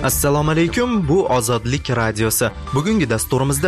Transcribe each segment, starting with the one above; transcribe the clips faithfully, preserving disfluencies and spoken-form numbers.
Assalomu alaykum, bu Ozodlik radiosi. Bugungi dasturimizda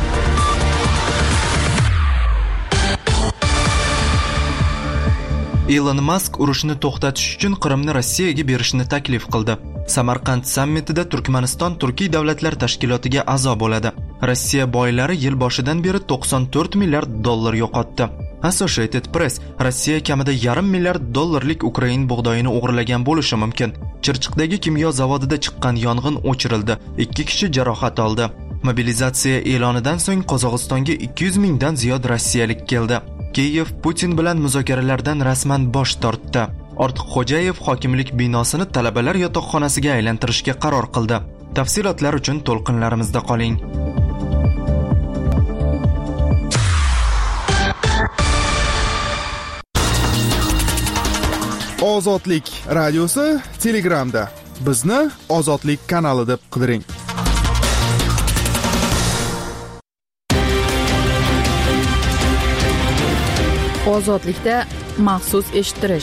Elon Musk urushni to'xtatish uchun Qrimni Rossiyaga berishni taklif qildi. Samarqand sammitida Turkmaniston Turkiy davlatlar tashkilotiga a'zo bo'ladi. Rossiya boylari yil boshidan beri to'qson to'rt milliard dollar yo'qotdi. Associated Press Rossiya kamida yarim milliard dollarlik Ukrain bug'doyini o'g'irlagan bo'lishi mumkin. Chirchiqdagi kimyo zavodida chiqqan yong'in o'chirildi. ikki kishi jarohat oldi. Mobilizatsiya e'lonidan so'ng Qozog'istonga ikki yuz mingdan ziyod rossiyalik keldi. Kiyev Putin bilan muzokaralardan rasman bosh tortdi. Ortiqxo'jayev hokimlik binosini talabalar yotoqxonasiga aylantirishga qaror qildi. Tafsilotlar uchun to'lqinlarimizda qoling. Ozodlik radiosi Telegramda. Bizni Ozodlik kanali deb qidiring. Ozodlikda maxsus eshittirish.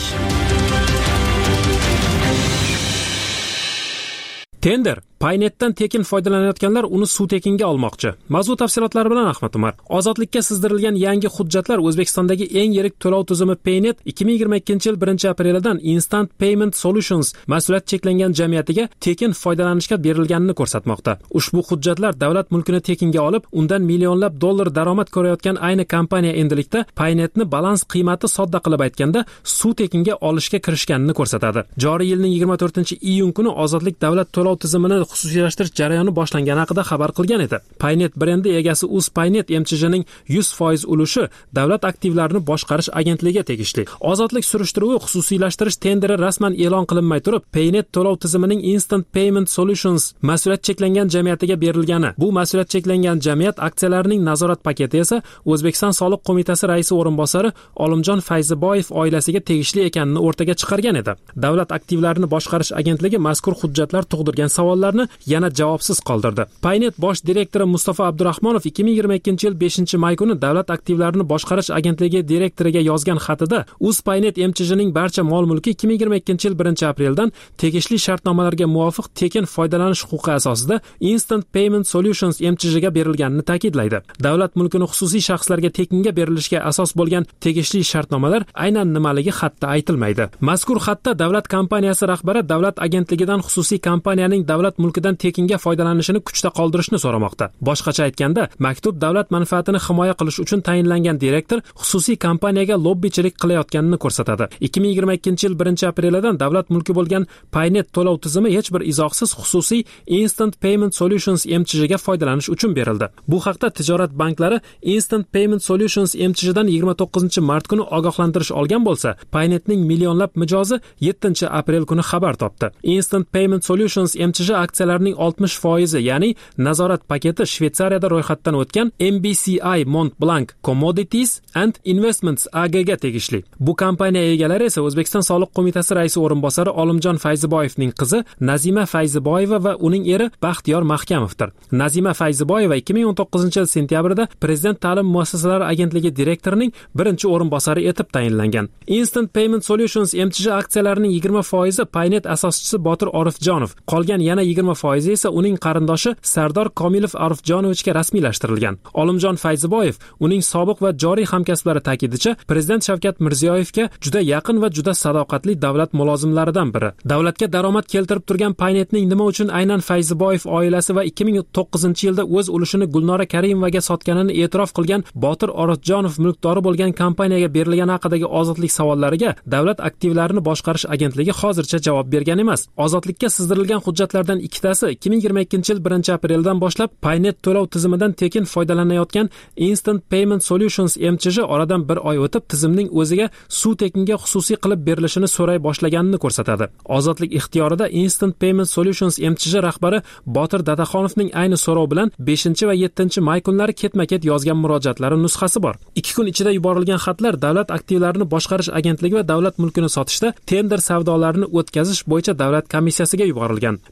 Tender Paynetdan tekin foydalanayotganlar uni suv tekinga olmoqchi. Mavzu tafsilotlari bilan Ahmad Umar. Ozodlikka sizdirilgan yangi hujjatlar O'zbekistondagi eng yirik to'lov tizimi Paynet ikki ming yigirma ikkinchi yil birinchi aprelidan Instant Payment Solutions mas'uliyat cheklangan jamiyatiga tekin foydalanishga berilganini ko'rsatmoqda. Ushbu hujjatlar davlat mulkini tekinga olib, undan millionlab dollar daromad ko'rayotgan ayni kompaniya endilikda Paynetni balans qiymati sodda qilib aytganda suv tekinga olishga kirishganini ko'rsatadi. Joriy yilning yigirma to'rtinchi iyun kuni Ozodlik davlat to'lov tizimini xususiylashtirish jarayoni boshlangani haqida xabar qilgan edi. Paynet brendi egasi Uz Paynet M C J'ning yuz foiz ulushi davlat aktivlarini boshqarish agentligiga tegishli. Ozodlik surishtiruvi xususiylashtirish tenderi rasman e'lon qilinmay turib, Paynet to'lov tizimining Instant Payment Solutions mas'uliyat cheklangan jamiyatiga berilgani. Bu mas'uliyat cheklangan jamiyat aksiyalarining nazorat paketi esa O'zbekiston Soliq qo'mitasi raisi o'rinbosari Olimjon Fayziboyev oilasiga tegishli ekanini o'rtaga chiqargan edi. Davlat aktivlarini boshqarish agentligi mazkur hujjatlar tug'dirgan savollarni yana javobsiz qoldirdi. Paynet bosh direktori Mustafa Abdurahmonov ikki ming yigirma ikkinchi yil beshinchi may kuni davlat aktivlarini boshqarish agentligi direktoriga yozgan xatida Uz Paynet M C J'ning barcha mol-mulki ikki ming yigirma ikkinchi yil birinchi apreldan tegishli shartnomalarga muvofiq tekin foydalanish huquqi asosida Instant Payment Solutions M C J'ga berilganini ta'kidlaydi. Davlat mulkini xususiy shaxslarga tekinga berilishiga asos bo'lgan tegishli shartnomalar aynan nimaligi xatda aytilmaydi. Mazkur xatda davlat kompaniyasi rahbari davlat agentligidan xususiy kompaniyaning davlat mulkidan tekinga foydalanishini kuchda qoldirishni so'ramoqda. Boshqacha aytganda, maktub davlat manfaatini himoya qilish uchun tayinlangan direktor xususiy kompaniyaga lobbichilik qilayotganini ko'rsatadi. ikki ming yigirma ikkinchi yil birinchi aprelidan davlat mulki bo'lgan Paynet to'lov tizimi hech bir izohsiz xususiy Instant Payment Solutions M C J'ga foydalanish uchun berildi. Bu haqda tijorat banklari Instant Payment Solutions M C J'dan yigirma to'qqizinchi mart kuni ogohlantirish olgan bo'lsa, Paynetning millionlab mijozi yettinchi aprel kuni xabar topdi. Instant Payment Solutions M C J aksiyalarining oltmish foizi, ya'ni nazorat paketi Shveysariyada ro'yxatdan o'tgan M B C I Montblanc Commodities and Investments A G ga tegishli. Bu kompaniya egalari esa O'zbekiston Soliq qo'mitasi raisi o'rinbosari Olimjon Fayziboyevning qizi Nazima Fayziboyeva va uning eri Baxtiyor Mahkamovdir. Nazima Fayziboyeva ikki ming o'n to'qqizinchi yil sentyabrida Prezident ta'lim muassasalari agentligi direktorining birinchi o'rinbosari etib tayinlangan. Instant Payment Solutions M C J aksiyalarining yigirma foizi Paynet asoschisi Botir Orifjonov, qolgan yana yigirma foizi esa uning qarindoshi Sardor Komilov Arifjonovichga rasmiylashtirilgan. Olimjon Fayziboyev uning sobiq va joriy hamkasblari ta'kidicha Prezident Shavkat Mirziyoyevga juda yaqin va juda sadoqatli davlat mulozimlaridan biri. Davlatga daromad keltirib turgan Paynetning nima uchun aynan Fayziboyev oilasi va ikki ming to'qqizinchi yilda o'z ulushini Gulnora Karimovaga sotganini e'tirof qilgan Botir Orifjonov mulkdori bo'lgan kompaniyaga berilgani haqidagi ozodlik savollariga davlat aktivlarini boshqarish agentligi hozircha javob bergan emas. Ozodlikka sizdirilgan hujjatlardan ikkitasi ikki ming yigirma ikkinchi yil birinchi apreldan boshlab Paynet to'lov tizimidan tekin foydalanayotgan Instant Payment Solutions M C J oradan bir oy o'tib tizimning o'ziga suv tekinga xususiy qilib berilishini so'ray boshlaganini ko'rsatadi. Ozodlik ixtiyorida Instant Payment Solutions M C J rahbari Botir Dadaxonovning ayni so'rov bilan beshinchi va yettinchi may kunlari ketma-ket yozgan murojaatlari nusxasi bor. ikki kun ichida yuborilgan xatlar davlat aktivlarini boshqarish agentligi va davlat mulkini sotishda tender savdolarini o'tkazish bo'yicha davlat komissiyasiga yuborilgan. beshinchi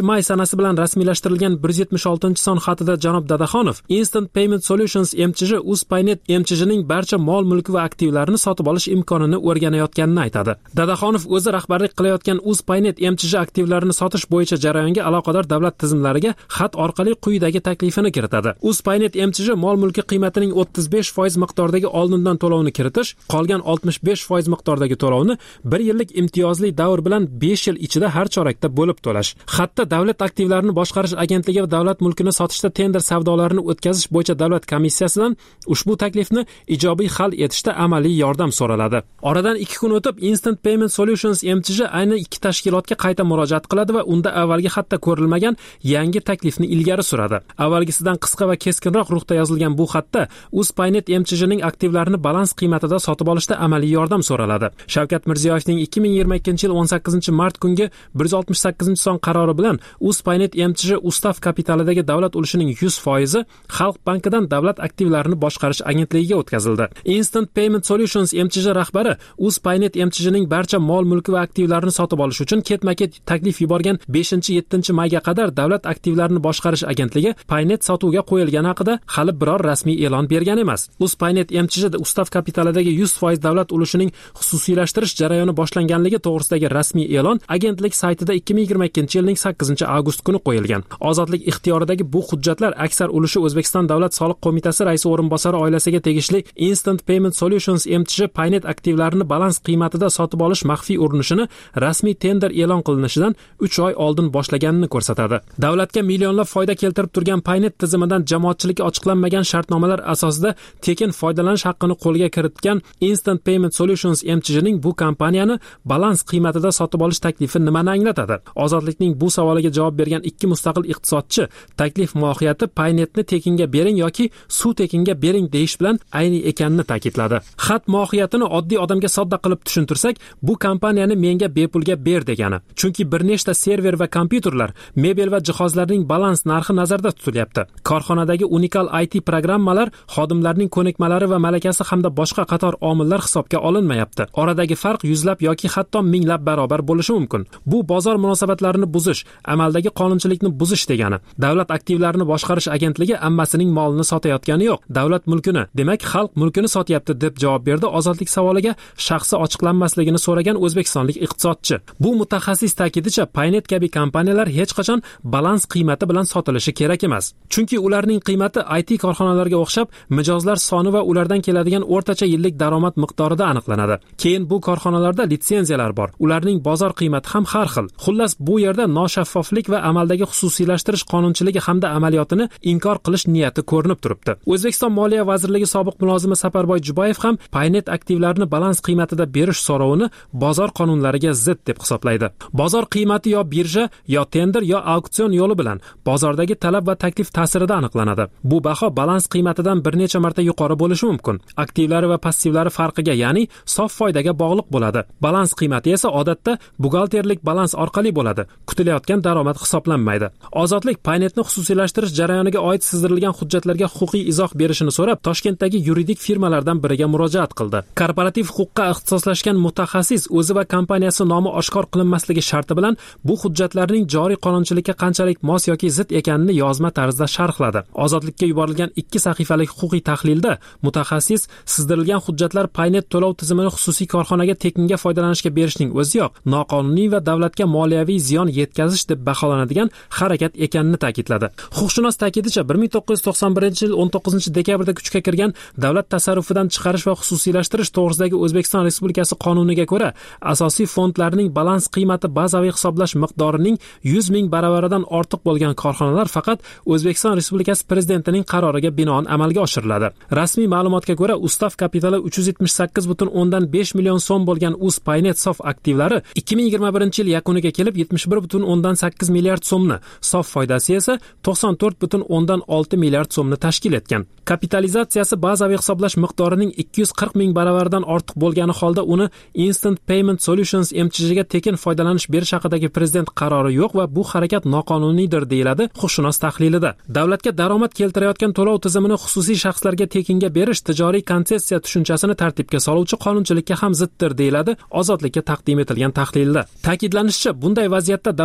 may sanasi bilan rasmiylashtirilgan bir yuz yetmish oltinchi son xatida janob Dadaxonov Instant Payment Solutions M C J UzPaynet M C Jning barcha mol mulki va aktivlarini sotib olish imkonini o'rganayotganini aytadi. Dadaxonov o'zi rahbarlik qilayotgan UzPaynet M C J aktivlarini sotish bo'yicha jarayonga aloqador davlat tizimlariga xat orqali quyidagi taklifini kiritadi. UzPaynet M C J mol mulki qiymatining o'ttiz besh foiz miqdordagi oldindan to'lovni kiritish, qolgan oltmish besh foiz miqdordagi to'lovni bir yillik imtiyozli davr bilan besh yil ichida har chorakda bo'lib to'lash. Xatda davlat aktivlarini boshqarish agentligi va davlat mulkini sotishda tender savdolarini o'tkazish bo'yicha davlat komissiyasidan ushbu taklifni ijobiy hal etishda amaliy yordam so'raladi. Oradan ikki kun o'tib Instant Payment Solutions M C J ayni ikki tashkilotga qayta murojaat qiladi va unda avvalgi xatda ko'rilmagan yangi taklifni ilgari suradi. Avvalgisidan qisqa va keskinroq ruhda yozilgan bu xatda UzPaynet M C Jning aktivlarini balans qiymatida sotib olishda amaliy yordam so'raladi. Shavkat Mirziyoyevning ikki ming yigirma ikkinchi yil o'n sakkizinchi mart kungi bir yuz oltmish sakkizinchi son qarori bilan UzPaynet M C J Ustav kapitalidagi davlat ulushining yuz foizi Xalq bankidan davlat aktivlarini boshqarish agentligiga o'tkazildi. Instant Payment Solutions M C J rahbari UzPaynet M C Jning barcha mol mulki va aktivlarini sotib olish uchun ketma-ket taklif yuborgan beshinchi yettinchi mayga qadar davlat aktivlarini boshqarish agentligi Paynet sotuvga qo'yilgani haqida hali biror rasmiy e'lon bergan emas. UzPaynet M C J Ustav kapitalidagi yuz foiz davlat ulushining xususiylashtirish jarayoni boshlanganligi to'g'risidagi rasmiy e'lon agentlik saytida ikki ming yigirma ikkinchi yilning sakkizinchi avgust kuni qo'yilgan. Ozodlik ixtiyoridagi bu hujjatlar aksar ulushi O'zbekiston Davlat soliq qo'mitasi raisi o'rinbosari oilasiga tegishli Instant Payment Solutions M C J Paynet aktivlarini balans qiymatida sotib olish maxfiy urinishini rasmiy tender e'lon qilinishidan uch oy oldin boshlaganini ko'rsatadi. Davlatga millionlab foyda keltirib turgan Paynet tizimidan jamoatchilikka ochiqlanmagan shartnomalar asosida tekin foydalanish haqqini qo'lga kiritgan Instant Payment Solutions M C Jning bu kompaniyani balans qiymatida sotib olish taklifi nimani anglatadi? Ozodlikning bu savoliga javob bergan ikki mustaqil iqtisodchi taklif mohiyati Paynetni tekinga bering yoki suv tekinga bering deyish bilan ayni ekanini ta'kidladi. Xat mohiyatini oddiy odamga sodda qilib tushuntirsak, bu kompaniyani menga bepulga ber degani. Chunki bir nechta server va kompyuterlar, mebel va jihozlarning balans narxi nazarda tutilyapti. Korxonadagi unikal I T programmalar, xodimlarning ko'nikmalari va malakasi hamda boshqa qator omillar hisobga olinmayapti. Oradagi farq yuzlab yoki hatto minglab barobar bo'lishi mumkin. Bu bozor munosabatlarini buzish, amaldagi qonunchilikni buzish degani. Davlat aktivlarini boshqarish agentligi ammasining molini sotayotgani yo'q, davlat mulkini, demak xalq mulkini sotyapti deb javob berdi ozodlik savoliga shaxsi ochiqlanmasligini so'ragan o'zbekistonlik iqtisodchi. Bu mutaxassis ta'kidicha Paynet kabi kompaniyalar hech qachon balans qiymati bilan sotilishi kerak emas. Chunki ularning qiymati I T korxonalarga o'xshab mijozlar soni va ulardan keladigan o'rtacha yillik daromad miqdorida aniqlanadi. Keyin bu korxonalarda litsenziyalar bor. Ularning bozor qiymati ham har xil. Xullas, bu yerda noshaffoflik va amaldagi xususiylashtirish qonunchiligi hamda amaliyotini inkor qilish niyati ko'rinib turibdi. O'zbekiston Moliya vazirligi sobiq mulozimi Saparboy Jubayev ham Paynet aktivlarini balans qiymatida berish so'rovini bozor qonunlariga zid deb hisoblaydi. Bozor qiymati yo birja, yo tender, yo auksion yo'li bilan bozordagi talab va taklif ta'sirida aniqlanadi. Bu baho balans qiymatidan bir necha marta yuqori bo'lishi mumkin. Aktivlari va passivlari farqiga, ya'ni sof foydaga bog'liq bo'ladi. Balans qiymati esa odatda buxgalterlik balans orqali bo'ladi. Kutilayotgan daromad hisoblanmaydi. Ozodlik Paynetni xususiylashtirish jarayoniga oid sizdirilgan hujjatlarga huquqiy izoh berishini so'rab Toshkentdagi yuridik firmalardan biriga murojaat qildi. Korporativ huquqqa ixtisoslashgan mutaxassis o'zi va kompaniyasi nomi oshkor qilinmasligi sharti bilan bu hujjatlarning joriy qonunchilikka qanchalik mos yoki zid ekanini yozma tarzda sharhladi. Ozodlikka yuborilgan ikki sahifalik huquqiy tahlilda mutaxassis sizdirilgan hujjatlar Paynet to'lov tizimini xususiy korxonaga tekinga foydalanishga berishning o'ziyoq noqonuniy va davlatga moliyaviy ziyon yetkazish deb baholanadigan harakat ekanini ta'kidladi. Huquqshunos ta'kidicha bir ming to'qqiz yuz to'qson birinchi yil o'n to'qqizinchi dekabrda kuchga kirgan davlat tasarrufidan chiqarish va xususiylashtirish to'g'risidagi O'zbekiston Respublikasi qonuniga ko'ra asosiy fondlarning balans qiymati bazaviy hisoblash miqdorining yuz ming baravaridan ortiq bo'lgan korxonalar faqat O'zbekiston Respublikasi prezidentining qaroriga binoan amalga oshiriladi. Rasmiy ma'lumotga ko'ra Ustav kapitali uch yuz yetmish sakkiz butun o'ndan besh million so'm bo'lgan UzPaynet sof aktivlari ikki ming yigirma birinchi yil yakuniga kelib yetmish bir butun o'ndan sakkiz milliard so'mni, sof foydasi esa to'qson to'rt butun o'ndan olti milliard so'mni tashkil etgan. Kapitalizatsiyasi bazaviy hisoblash miqdorining ikki yuz qirq ming baravaridan ortiq bo'lgani holda uni Instant Payment Solutions M C Jga tekin foydalanish berish haqidagi prezident qarori yo'q va bu harakat noqonuniydir deyiladi huquqshunos tahlilida. Davlatga daromad keltirayotgan to'lov tizimini xususiy shaxslarga tekinga berish tijoriy konsessiya tushunchasini tartibga soluvchi qonunchilikka ham ziddir deyiladi Ozodlikka taqdim etilgan tahlilda. Ta'kidlanishicha, bunday vaziyatda davlat manfaati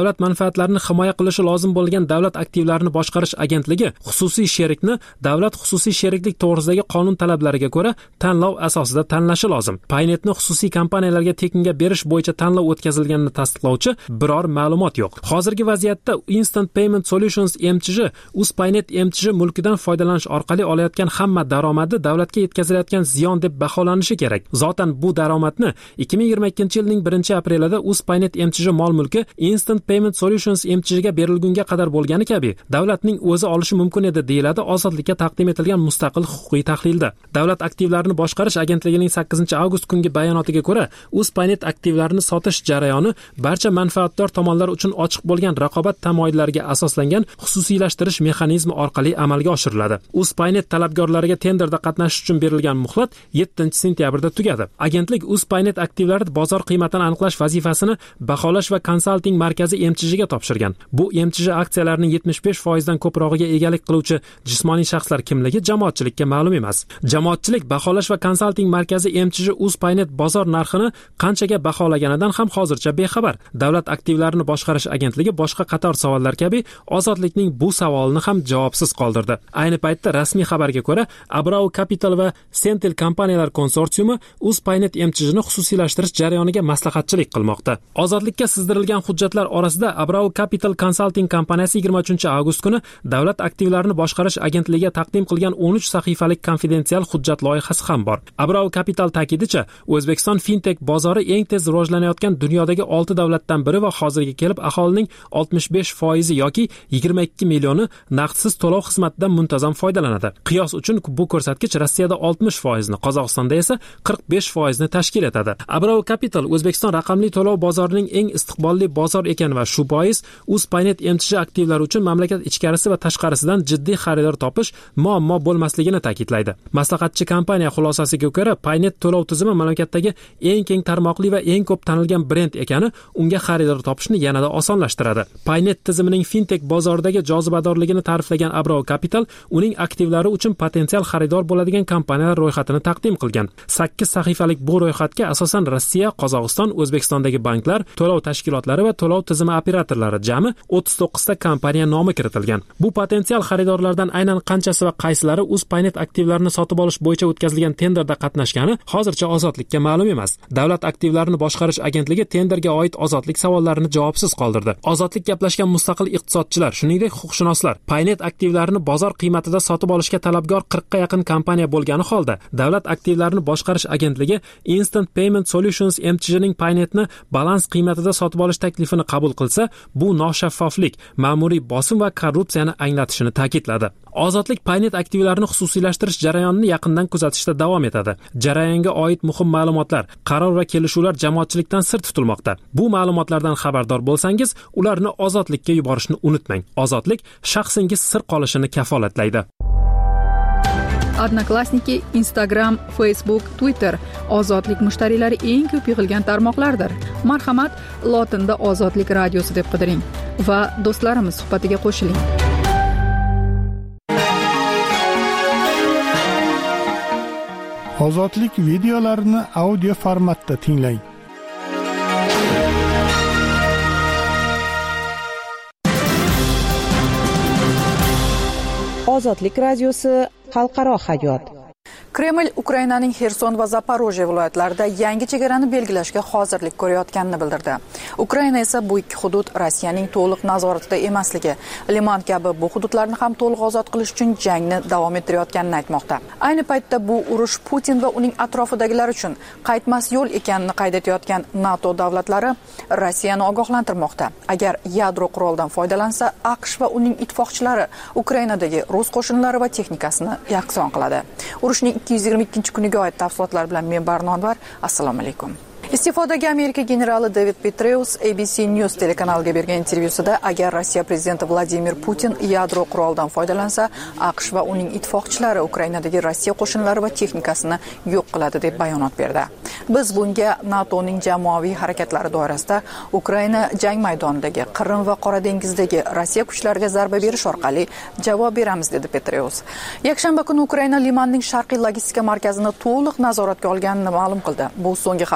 manfaatlarini himoya qilishi lozim bo'lgan davlat aktivlarini boshqarish agentligi xususiy sherikni davlat xususiy sheriklik to'g'risidagi qonun talablariga ko'ra tanlov asosida tanlashi lozim. Paynetni xususiy kompaniyalarga tekinga berish bo'yicha tanlov o'tkazilganini tasdiqlovchi biror ma'lumot yo'q. Hozirgi vaziyatda Instant Payment Solutions M T J UzPaynet M T J mulkidan foydalanish orqali olayotgan hamma daromadi davlatga yetkazilayotgan ziyon deb baholanishi kerak. Zotan bu daromadni ikki ming yigirma ikkinchi yilning birinchi aprelida UzPaynet M T J mol mulki Instant Payment Solutions M T J ga berilgunga qadar bo'lgani kabi davlatning o'zi olishi mumkin edi, deyiladi Ozodlikka taqdim etilgan mustaqil huquqiy tahlilda. Davlat aktivlarini boshqarish agentligining sakkizinchi avgust kungi bayonotiga ko'ra, UzPaynet aktivlarini sotish jarayoni barcha manfaatdor tomonlar uchun ochiq bo'lgan raqobat tamoyillariga asoslangan xususiylashtirish mexanizmi orqali amalga oshiriladi. UzPaynet talabgorlariga tenderda qatnashish uchun berilgan muhlat yettinchi sentyabrda tugadi. Agentlik UzPaynet aktivlari bozor qiymatini aniqlash vazifasini baholash va konsalting markazi M T J ga topshirgan. Bu M T J aksiyalarining yetmish besh foiz dan ko'prog'iga egalik qiluvchi jismoniy shaxslar kimligi jamoatchilikka ma'lum emas. Jamoatchilik baholash va konsalting markazi M T J UzPaynet bozor narxini qanchaga baholaganidan ham hozircha bexabar. Davlat aktivlarini boshqarish agentligi boshqa qator savollar kabi Ozodlikning bu savolini ham javobsiz qoldirdi. Ayni paytda rasmiy xabarga ko'ra, Abrau Capital va Sentel kompaniyalar konsorsiumi UzPaynet M T Jni xususiylashtirish jarayoniga maslahatchilik qilmoqda. Ozodlikka sizdirilgan hujjatlar orasida Abrau Capital Consulting kompaniyasi yigirma uchinchi avgust kuni davlat aktivlarini boshqarish agentligiga taqdim qilgan o'n uch sahifalik konfidensial hujjat loyihasi ham bor. Abrau Capital ta'kidicha, O'zbekiston fintech bozori eng tez rivojlanayotgan dunyodagi olti davlatdan biri va hozirga kelib aholining oltmish besh foizi yoki yigirma ikki millioni naqdsiz to'lov xizmatidan muntazam foydalanadi. Qiyos uchun bu ko'rsatkich Rossiyada oltmish foizni, Qozog'istonda esa qirq besh foizni tashkil etadi. Abrau Capital O'zbekiston raqamli to'lov bozorining eng istiqbolli bozor ekan va shu bois UzPaynet M T J aktivlari uchun mamlakat ichkarisi va tashqarisidan jiddiy xaridor topish muammo bo'lmasligini ta'kidlaydi. Maslahatchi kompaniya xulosasiga ko'ra, Paynet to'lov tizimi mamlakatdagi eng keng tarmoqli va eng ko'p tanilgan brend ekani unga xaridor topishni yanada osonlashtiradi. Paynet tizimining fintech bozoridagi jozibadorligini ta'riflagan Abrau Capital uning aktivlari uchun potensial xaridor bo'ladigan kompaniyalar ro'yxatini taqdim qilgan. sakkiz sahifalik bu ro'yxatga asosan Rossiya, Qozog'iston, O'zbekistondagi banklar, to'lov tashkilotlari va to'lov tizimi operatorlari jami o'ttiz to'qqiz ta kompaniya nomi kiritilgan. Bu potensial xaridorlardan aynan qanchasi va qaysilari UzPaynet aktivlarini sotib olish bo'yicha o'tkazilgan tenderda qatnashgani hozircha Ozodlikka ma'lum emas. Davlat aktivlarini boshqarish agentligi tenderga oid ozodlik savollarini javobsiz qoldirdi. Ozodlik gaplashgan mustaqil iqtisodchilar, shuningdek huquqshunoslar, Paynet aktivlarini bozor qiymatida sotib olishga talabgor qirqqa yaqin kompaniya bo'lgani holda, davlat aktivlarini boshqarish agentligi Instant Payment Solutions M T Jning Paynetni balans qiymatida sotib olish taklifini qabul qilsa, bu noshaffoflik, ma'muriy bosim va korrupsiyani anglatishini ta'kidladi. Ozodlik Paynet aktivlarini xususiylashtirish jarayonini yaqindan kuzatishda davom etadi. Jarayonga oid muhim ma'lumotlar, qaror va kelishuvlar jamoatchilikdan sir tutilmoqda. Bu ma'lumotlardan xabardor bo'lsangiz, ularni Ozodlikka yuborishni unutmang. Ozodlik shaxsingiz sir qolishini kafolatlaydi. Odnoklassniki, Instagram, Facebook, Twitter Ozodlik mushtariylari eng ko'p yig'ilgan tarmoqlardir. Marhamat, lotinda Ozodlik radiosi deb qidiring va do'stlarimiz suhbatiga qo'shiling. Ozodlik videolarini audio formatda tinglang. Ozodlik radiosi xalqaro hayot. Kreml Ukrainaning Xerson va Zaporojye viloyatlarida yangi chegarani belgilashga hozirlik ko'rayotganini bildirdi. Ukraina esa bu ikki hudud Rossiyaning to'liq nazoratida emasligi, Liman kabi bu hududlarni ham to'liq ozod qilish uchun jangni davom ettirayotganini aytmoqda. Ayni paytda bu urush Putin va uning atrofidagilar uchun qaytmas yo'l ekanini qayd etayotgan NATO davlatlari Rossiyani ogohlantirmoqda. Agar yadro quroldan foydalansa, AQSh va uning ittifoqchilari Ukrainadagi rus qo'shinlari va texnikasini yakson qiladi. Urushning ikki yuz yigirma ikkinchi kuniga oid tafsilotlar bilan men Barno Anvar. Assalomu alaykum. Iste'fodagi Amerika generali David Petraeus A B C News telekanaliga bergan intervyusida agar Rossiya prezidenti Vladimir Putin yadro quroldan foydalansa, AQSh va uning ittifoqchilari Ukrainadagi Rossiya qo'shinlari va texnikasini yo'q qiladi deb bayonot berdi. Biz bunga NATOning jamoaviy harakatlari doirasida Ukraina jang maydonidagi Qrim va Qora dengizdagi Rossiya kuchlariga zarba berish orqali javob beramiz, dedi Petraeus. Yakshanba kuni Ukraina Limanning sharqiy logistika markazini to'liq nazoratga olganini ma'lum qildi. Bu so'nggi haftalar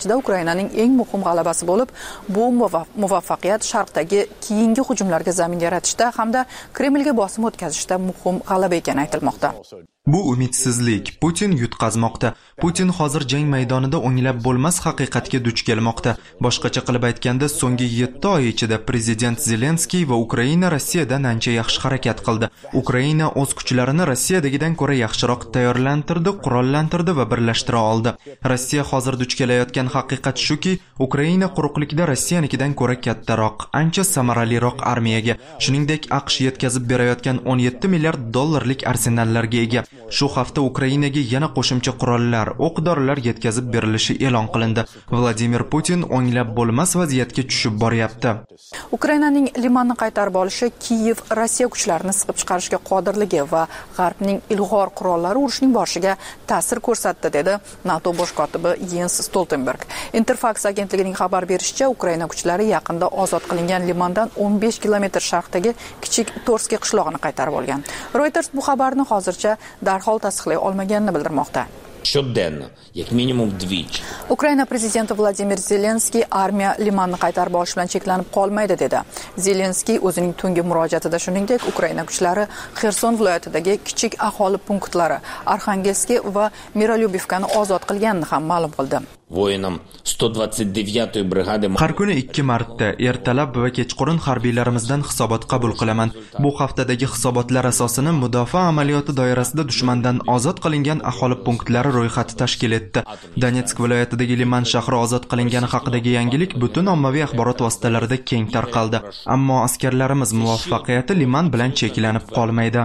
ichida Ukrainaning eng muhim g'alabasi bo'lib, bu muvaffaqiyat Sharqdagi keyingi hujumlarga zamin yaratishda hamda Kremlga bosim o'tkazishda muhim g'alaba ekani aytilmoqda. Bu umidsizlik Putin yutqazmoqda. Putin hozir jang maydonida o'nglab bo'lmas haqiqatga duch kelmoqda. Boshqacha qilib aytganda, so'nggi yetti oy ichida prezident Zelenskiy va Ukraina Rossiyadan ancha yaxshi harakat qildi. Ukraina o'z kuchlarini Rossiyadagidan ko'ra yaxshiroq tayyorlantirdi, qurollantirdi va birlashtira oldi. Rossiya hozir duch kelayotgan haqiqat shuki, Ukraina quruqlikda Rossiyanikidan ko'ra kattaroq, ancha samaraliroq armiyaga, shuningdek AQSh yetkazib berayotgan o'n yetti milliard dollarlik arsenallarga ega. Shu hafta Ukrainaga yana qo'shimcha qurollar, o'q-dorilar yetkazib berilishi e'lon qilindi. Vladimir Putin o'nglab bo'lmas vaziyatga tushib boryapti. Ukrainaning Limanni qaytarib olishi Kiyev Rossiya kuchlarini siqib chiqarishga qodirligi va G'arbning ilg'or qurollari urushning boshiga ta'sir ko'rsatdi, dedi NATO bosh kotibi Jens Stoltenberg. Interfax agentligining xabar berishicha, Ukraina kuchlari yaqinda ozod qilingan Limandan o'n besh kilometr sharqdagi kichik Torskiy qishlog'ini qaytarib olgan. Reuters bu xabarni hozircha darhol tasdiqlay olmaganini bildirmoqda. Щоденно, як мінімум двічі. Ukraina prezidenti Vladimir Zelenskiy armiya Limanni qaytarib olish bilan cheklanib qolmaydi, dedi. Zelenskiy o'zining tungi murojaatida shuningdek Ukraina kuchlari Xerson viloyatidagi kichik aholi punktlari Arxangelskiy va Mirolyubivkani ozod qilganini ham ma'lum qildi. Воинам sto двадцать девятой brigada Har kuni ikki marta ertalab va kechqurun harbiylarimizdan hisobot qabul qilaman. Bu haftadagi hisobotlar asosini mudofaa amaliyoti doirasida dushmandan ozod qilingan aholi punktlari ro'yxati tashkil etdi. Donetsk viloyatidagi Liman shahri ozod qilingani haqidagi yangilik butun ommaviy axborot vositalarida keng tarqaldi. Ammo askarlarimiz muvaffaqiyati Liman bilan cheklanib qolmaydi.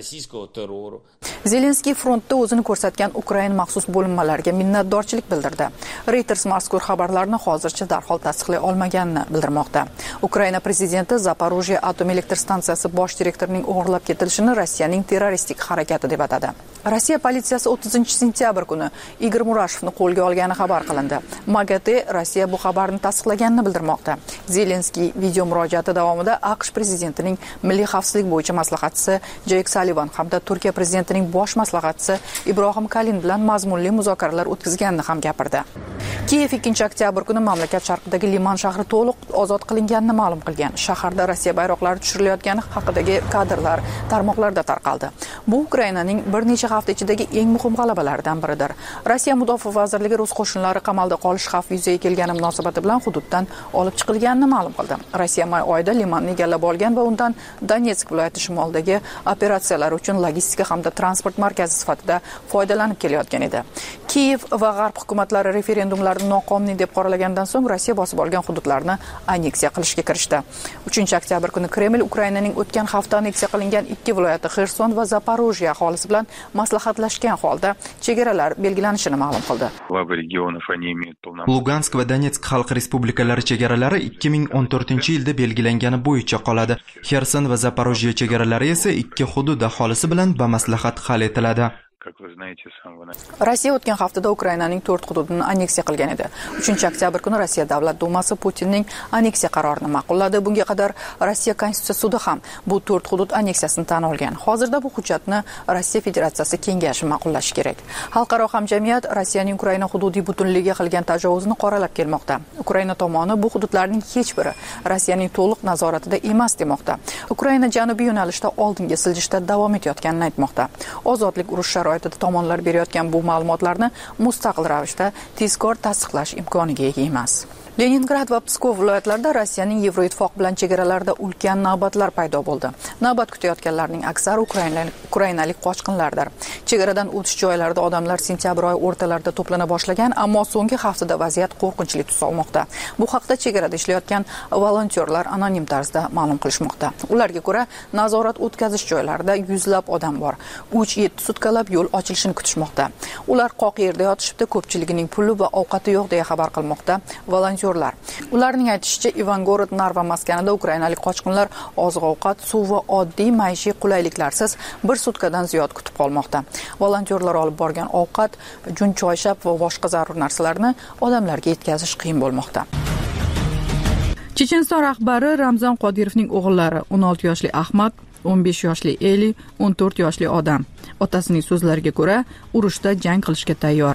Zelenskiy frontda o'zini ko'rsatgan Ukraina maxsus bo'linmalariga minnatdorchilik bildirdi. Reuters mazkur xabarlarni hozircha darhol tasdiqlay olmaganini bildirmoqda. Ukraina prezidenti Zaporojye atom elektr stansiyasi bosh direktorining o'g'irlab ketilishini Rossiyaning terroristik harakati deb atadi. Rossiya politsiyasi o'ttizinchi sentyabr kuni Igor Murashevni qo'lga olgani xabar qilindi. MAGATE Rossiya bu xabarni tasdiqlaganini bildirmoqda. Zelenskiy video murojaati davomida AQSh prezidentining milliy xavfsizlik bo'yicha maslahatchisi Jake Sullivan hamda Turkiya prezidentining bosh maslahatchisi Ibrohim Kalin bilan mazmunli muzokaralar o'tkazganini ham gapirdi. Kiyev ikkinchi oktyabr kuni mamlakat sharqidagi Liman shahri to'liq ozod qilinganini ma'lum qilgan. Shaharda Rossiya bayroqlari tushirilayotgani haqidagi kadrlar tarmoqlarda tarqaldi. Bu Ukrainaning bir necha hafta ichidagi eng muhim g'alabalaridan biridir. Rossiya mudofaa vazirligi rus qo'shinlari qamalda qolish xavfi yuzaga kelgani munosabati bilan hududdan olib chiqilganini ma'lum qildi. Rossiya may oyida Limanni egallab olgan va undan Donetsk viloyati shimolidagi operatsiyalar uchun logistika hamda transport markazi sifatida foydalanib kelayotgan edi. Kiyev va G'arb hukumatlari referendumlarni noqonuniy deb qoralagandan so'ng Rossiya bosib olgan hududlarni anneksiya qilishga kirishdi. uchinchi oktyabr kuni Kreml Ukrainaning o'tgan hafta anneksiya qilingan ikki viloyati Xerson va Zaporojye aholisi bilan maslahatlashgan holda chegaralar belgilanishini ma'lum qildi. Lugansk va Donetsk xalq respublikalari chegaralari ikki ming o'n to'rtinchi yilda belgilangani bo'yicha qoladi. Xerson va Zaporojye chegaralari esa ikki hudud aholisi bilan bamaslahat hal etiladi. Rossiya o'tgan haftada Ukrainaning to'rt hududini anneksiya qilgan edi. uchinchi oktyabr kuni Rossiya Davlat dumasi Putinning anneksiya qarorini ma'qulladi. Bunga qadar Rossiya Konstitutsiya sudi ham bu to'rt hudud anneksiyasini tan olgan. Hozirda bu hujjatni Rossiya Federatsiyasi kengashi ma'qullashi kerak. Xalqaro hamjamiyat Rossiyaning Ukraina hududiy butunligiga qilgan tajovuzini qoralab kelmoqda. Ukraina tomoni bu hududlarning hech biri Rossiyaning to'liq nazoratida emas demoqda. Ukraina janubiy yo'nalishda oldinga siljishda davom etayotganini aytmoqda. Ozodlik urush sharoitida tomonlar berayotgan bu ma'lumotlarni mustaqil ravishda tezkor tasdiqlash imkoniga ega emas. Leningrad va Pskov viloyatlarida Rossiyaning Yevroittifoq bilan chegaralarida ulkan navbatlar paydo bo'ldi. Navbat kutayotganlarning aksari ukrainalik ukrainalik qochqinlardir. Chegaradan o'tish joylarida odamlar sentyabr oyi o'rtalarida to'plana boshlagan, ammo so'nggi haftada vaziyat qo'rqinchli tus olmoqda. Bu haqda chegarada ishlayotgan volontyorlar anonim tarzda ma'lum qilishmoqda. Ularga ko'ra, nazorat o'tkazish joylarida yuzlab odam bor. uch yetti sutkalab yo'l ochilishini kutishmoqda. Ular qoq yerda yotishibdi, ko'pchiligining puli va ovqati yo'q deya xabar qilmoqda. Volontyor Ularning aytishicha, Ivangorod Narva maskanida ukrainalik qochqinlar oziq-ovqat, suv va oddiy maishiy qulayliklarsiz bir sutkadan ziyod kutib qolmoqda. Volontyorlar olib borgan ovqat, jun choyshab va boshqa zarur narsalarni odamlarga yetkazish qiyin bo'lmoqda. Checheniston rahbari Ramzan Qodirovning o'g'illari o'n olti yoshli Ahmad, o'n besh yoshli Eli, o'n to'rt yoshli Odam. Otasining so'zlariga ko'ra, urushda jang qilishga tayyor.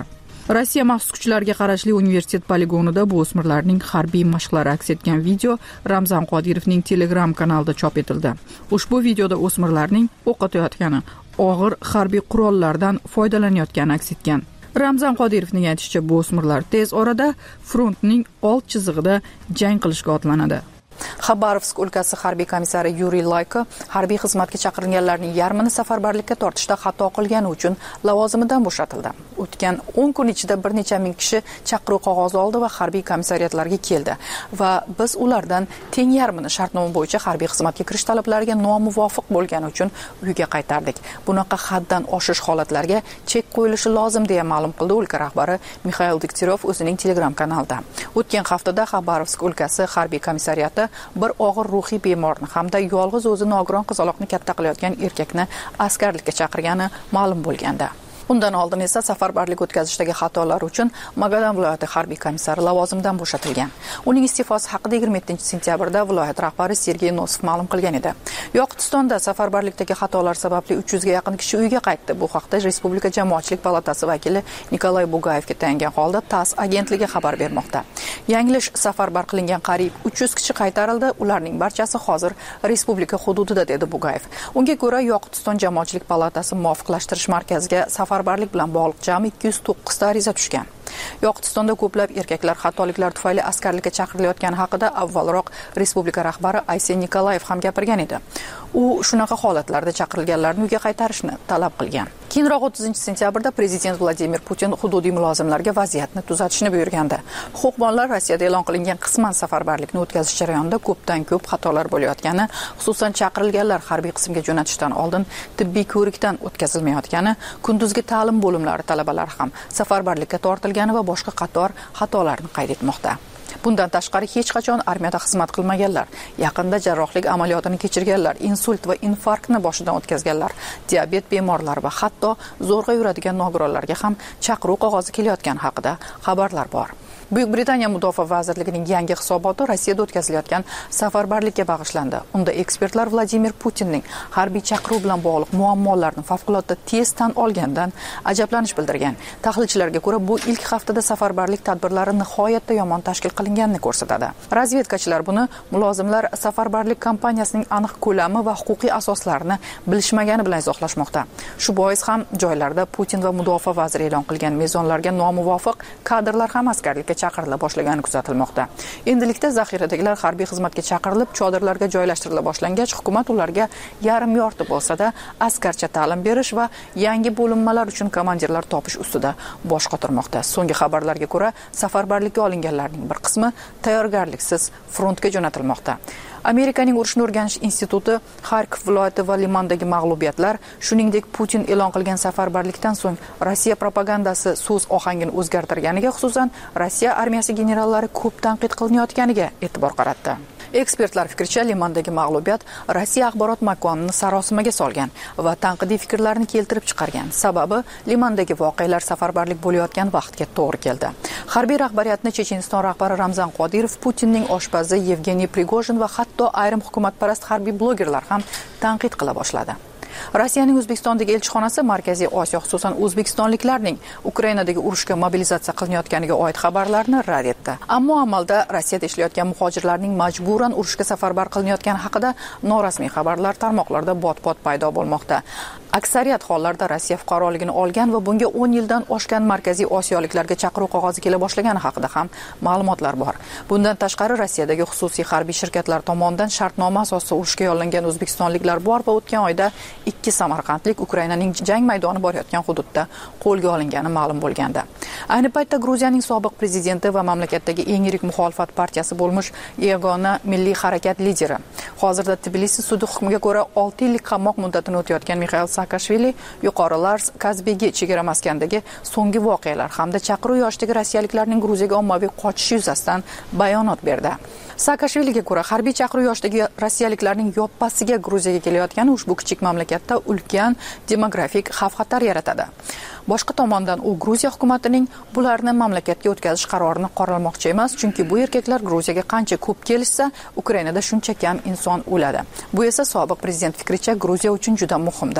Rossiya maxsus kuchlarga qarashli universitet poligonida bu o'smirlarning harbiy mashqlari aks etgan video Ramzan Qodirovning Telegram kanalida chop etildi. Ushbu videoda o'smirlarning o'q otayotgani, og'ir harbiy qurollardan foydalanayotgani aks etgan. Ramzan Qodirovning aytishicha, bu o'smirlar tez orada frontning old chizig'ida jang qilishga otlanadi. Xabarovsk o'lkasi harbiy komissari Yuriy Layko harbiy xizmatga chaqirilganlarning yarmini safarbarlikka tortishda xato qilgani uchun lavozimidan bo'shatildi. O'tgan o'n kun ichida bir necha ming kishi chaqiruv qog'ozi oldi va harbiy komissariyatlarga keldi va biz ulardan teng yarmini shartnoma bo'yicha harbiy xizmatga kirish talablariga nomuvofiq bo'lgani uchun uyga qaytardik. Bunaqa haddan oshish holatlarga chek qo'yilishi lozim deya ma'lum qildi o'lka rahbari Mikhail Degtyaryov o'zining Telegram kanalida. O'tgan haftada Xabarovsk o'lkasi harbiy komissariyati bir og'ir ruhiy bemorni hamda yolg'iz o'zi nogiron qizaloqni katta qilayotgan erkakni askarlikka chaqirgani ma'lum bo'lganda. Undan oldin esa safarbarlik o'tkazishdagi xatolar uchun Magadan viloyati harbiy komissari lavozimidan bo'shatilgan. Uning iste'fosi haqida yigirma yettinchi sentyabrda viloyat rahbari Sergey Nosov ma'lum qilgan edi. Yoqutistonda safarbarlikdagi xatolar sababli uch yuzga yaqin kishi uyga qaytdi. Bu haqda Respublika jamoatchilik palatasi vakili Nikolay Bugayevga tayangan holda TASS agentligi xabar bermoqda. Yanglish safarbar qilingan qariyb uch yuz kishi qaytarildi. Ularning barchasi hozir respublika hududida, dedi Bugayev. Unga ko'ra, Yoqutiston jamoatchilik palatasi muvofiqlashtirish markaziga safar barlik bilan bog'liq jami ikki yuz to'qqiz ta ariza tushgan. Yoqutistonda ko'plab erkaklar xatoliklar tufayli askarlikka chaqirilayotgani haqida avvalroq respublika rahbari Aysel Nikolayev ham gapirgan edi. U shunaqa holatlarda chaqirilganlarni uyga qaytarishni talab qilgan. Keyinroq o'ttizinchi sentyabrda prezident Vladimir Putin hududiy mulozimlarga vaziyatni tuzatishni buyurgandi. Huquqbonlar Rossiyada e'lon qilingan qisman safarbarlikni o'tkazish jarayonida ko'pdan ko'p xatolar bo'layotgani, xususan chaqirilganlar harbiy qismga jo'natishdan oldin tibbiy ko'rikdan o'tkazilmayotgani, kunduzgi ta'lim bo'limlari talabalari ham safarbarlikka tortilgani va boshqa qator xatolarni qayd etmoqda. Bundan tashqari hech qachon armiyada xizmat qilmaganlar, yaqinda jarrohlik amaliyotini kechirganlar, insult va infarktni boshidan o'tkazganlar, diabet bemorlari va hatto zo'rg'a yuradigan nogironlarga ham chaqiruv qog'ozi kelayotgani haqida xabarlar bor. Buyuk Britaniya Mudofaa vazirligining yangi hisoboti Rossiyada o'tkazilayotgan safarbarlikka bag'ishlandi. Unda ekspertlar Vladimir Putinning harbiy chaqiruv bilan bog'liq muammolarni favqulodda tez tan olgandan ajablanish bildirgan. Tahlilchilarga ko'ra, bu ilk haftada safarbarlik tadbirlari nihoyatda yomon tashkil qilinganini ko'rsatadi. Razvedkachilar buni mulozimlar safarbarlik kampaniyasining aniq ko'lami va huquqiy asoslarini bilishmagani bilan izohlashmoqda. Shu bois ham joylarda Putin va mudofaa vaziri e'lon qilgan mezonlarga nomuvofiq kadrlar ham askarlikka chaqirila boshlagani kuzatilmoqda. Endilikda zaxiradagilar harbiy xizmatga chaqirilib, chodirlarga joylashtirila boshlangach, hukumat ularga yarim yorti bo'lsa-da askarcha ta'lim berish va yangi bo'linmalar uchun komandirlar topish ustida bosh qotirmoqda. So'nggi xabarlarga ko'ra, safarbarlikka olinganlarning bir qismi tayyorgarliksiz frontga jo'natilmoqda. Amerikaning urushni o'rganish instituti Xarkov viloyati va Limandagi mag'lubiyatlar, shuningdek Putin e'lon qilgan safarbarlikdan so'ng Rossiya propagandasi so'z ohangini o'zgartirganiga, xususan Rossiya armiyasi generallari ko'p tanqid qilinayotganiga e'tibor qaratdi. Ekspertlar fikricha, Limandagi mag'lubiyat Rossiya axborot makonini sarosimaga solgan va tanqidiy fikrlarni keltirib chiqargan. Sababi Limandagi voqealar safarbarlik bo'layotgan vaqtga to'g'ri keldi. Harbiy rahbariyatni Checheniston rahbari Ramzan Qodirov, Putinning oshpazi Yevgeniy Prigojin va hatto ayrim hukumatparast harbiy blogerlar ham tanqid qila boshladi. Rossiyaning O'zbekistondagi elchixonasi Markaziy Osiyo, xususan o'zbekistonliklarning Ukrainadagi urushga mobilizatsiya qilinayotganiga oid xabarlarni rad etdi. Ammo amalda Rossiyada ishlayotgan muhojirlarning majburan urushga safarbar qilinayotgani haqida norasmiy xabarlar tarmoqlarda bot-bot paydo bo'lmoqda. Aksariyat hollarda Rossiya fuqaroligini olgan va bunga o'n yildan oshgan Markaziy Osiyoliklarga chaqiruv qog'ozi kela boshlagani haqida ham ma'lumotlar bor. Bundan tashqari Rossiyadagi xususiy harbiy shirkatlar tomonidan shartnoma asosida urushga yollangan o'zbekistonliklar bor va o'tgan oyda ikki samarqandlik Ukrainaning jang maydoni borayotgan hududda qo'lga olingani ma'lum bo'lgandi. Ayni paytda Gruziyaning sobiq prezidenti va mamlakatdagi eng yirik muxolifat partiyasi bo'lmuş Yagona Milliy harakat lideri, hozirda Tbilisi sudi hukmiga ko'ra olti yillik qamoq muddatini o'tayotgan Mixail Saakashvili yuqori Lars Kazbegi chegara maskandagi so'nggi voqealar hamda chaqiruv yoshidagi rossiyaliklarning Gruziyaga ommaviy qochishi yuzasidan bayonot berdi. Saakashviliga ko'ra, harbiy chaqiruv yoshidagi rossiyaliklarning yoppasiga Gruziyaga kelayotgani ushbu kichik mamlakatda ulkan demografik xavf-xatar yaratadi. Boshqa tomondan u Gruziya hukumatining bularni mamlakatga o'tkazish qarorini qoralamoqchi emas, chunki bu erkaklar Gruziyaga qancha ko'p kelishsa, Ukrainada shuncha kam inson o'ladi. Bu esa sobiq prezident fikricha Gruziya uchun juda muhimdir.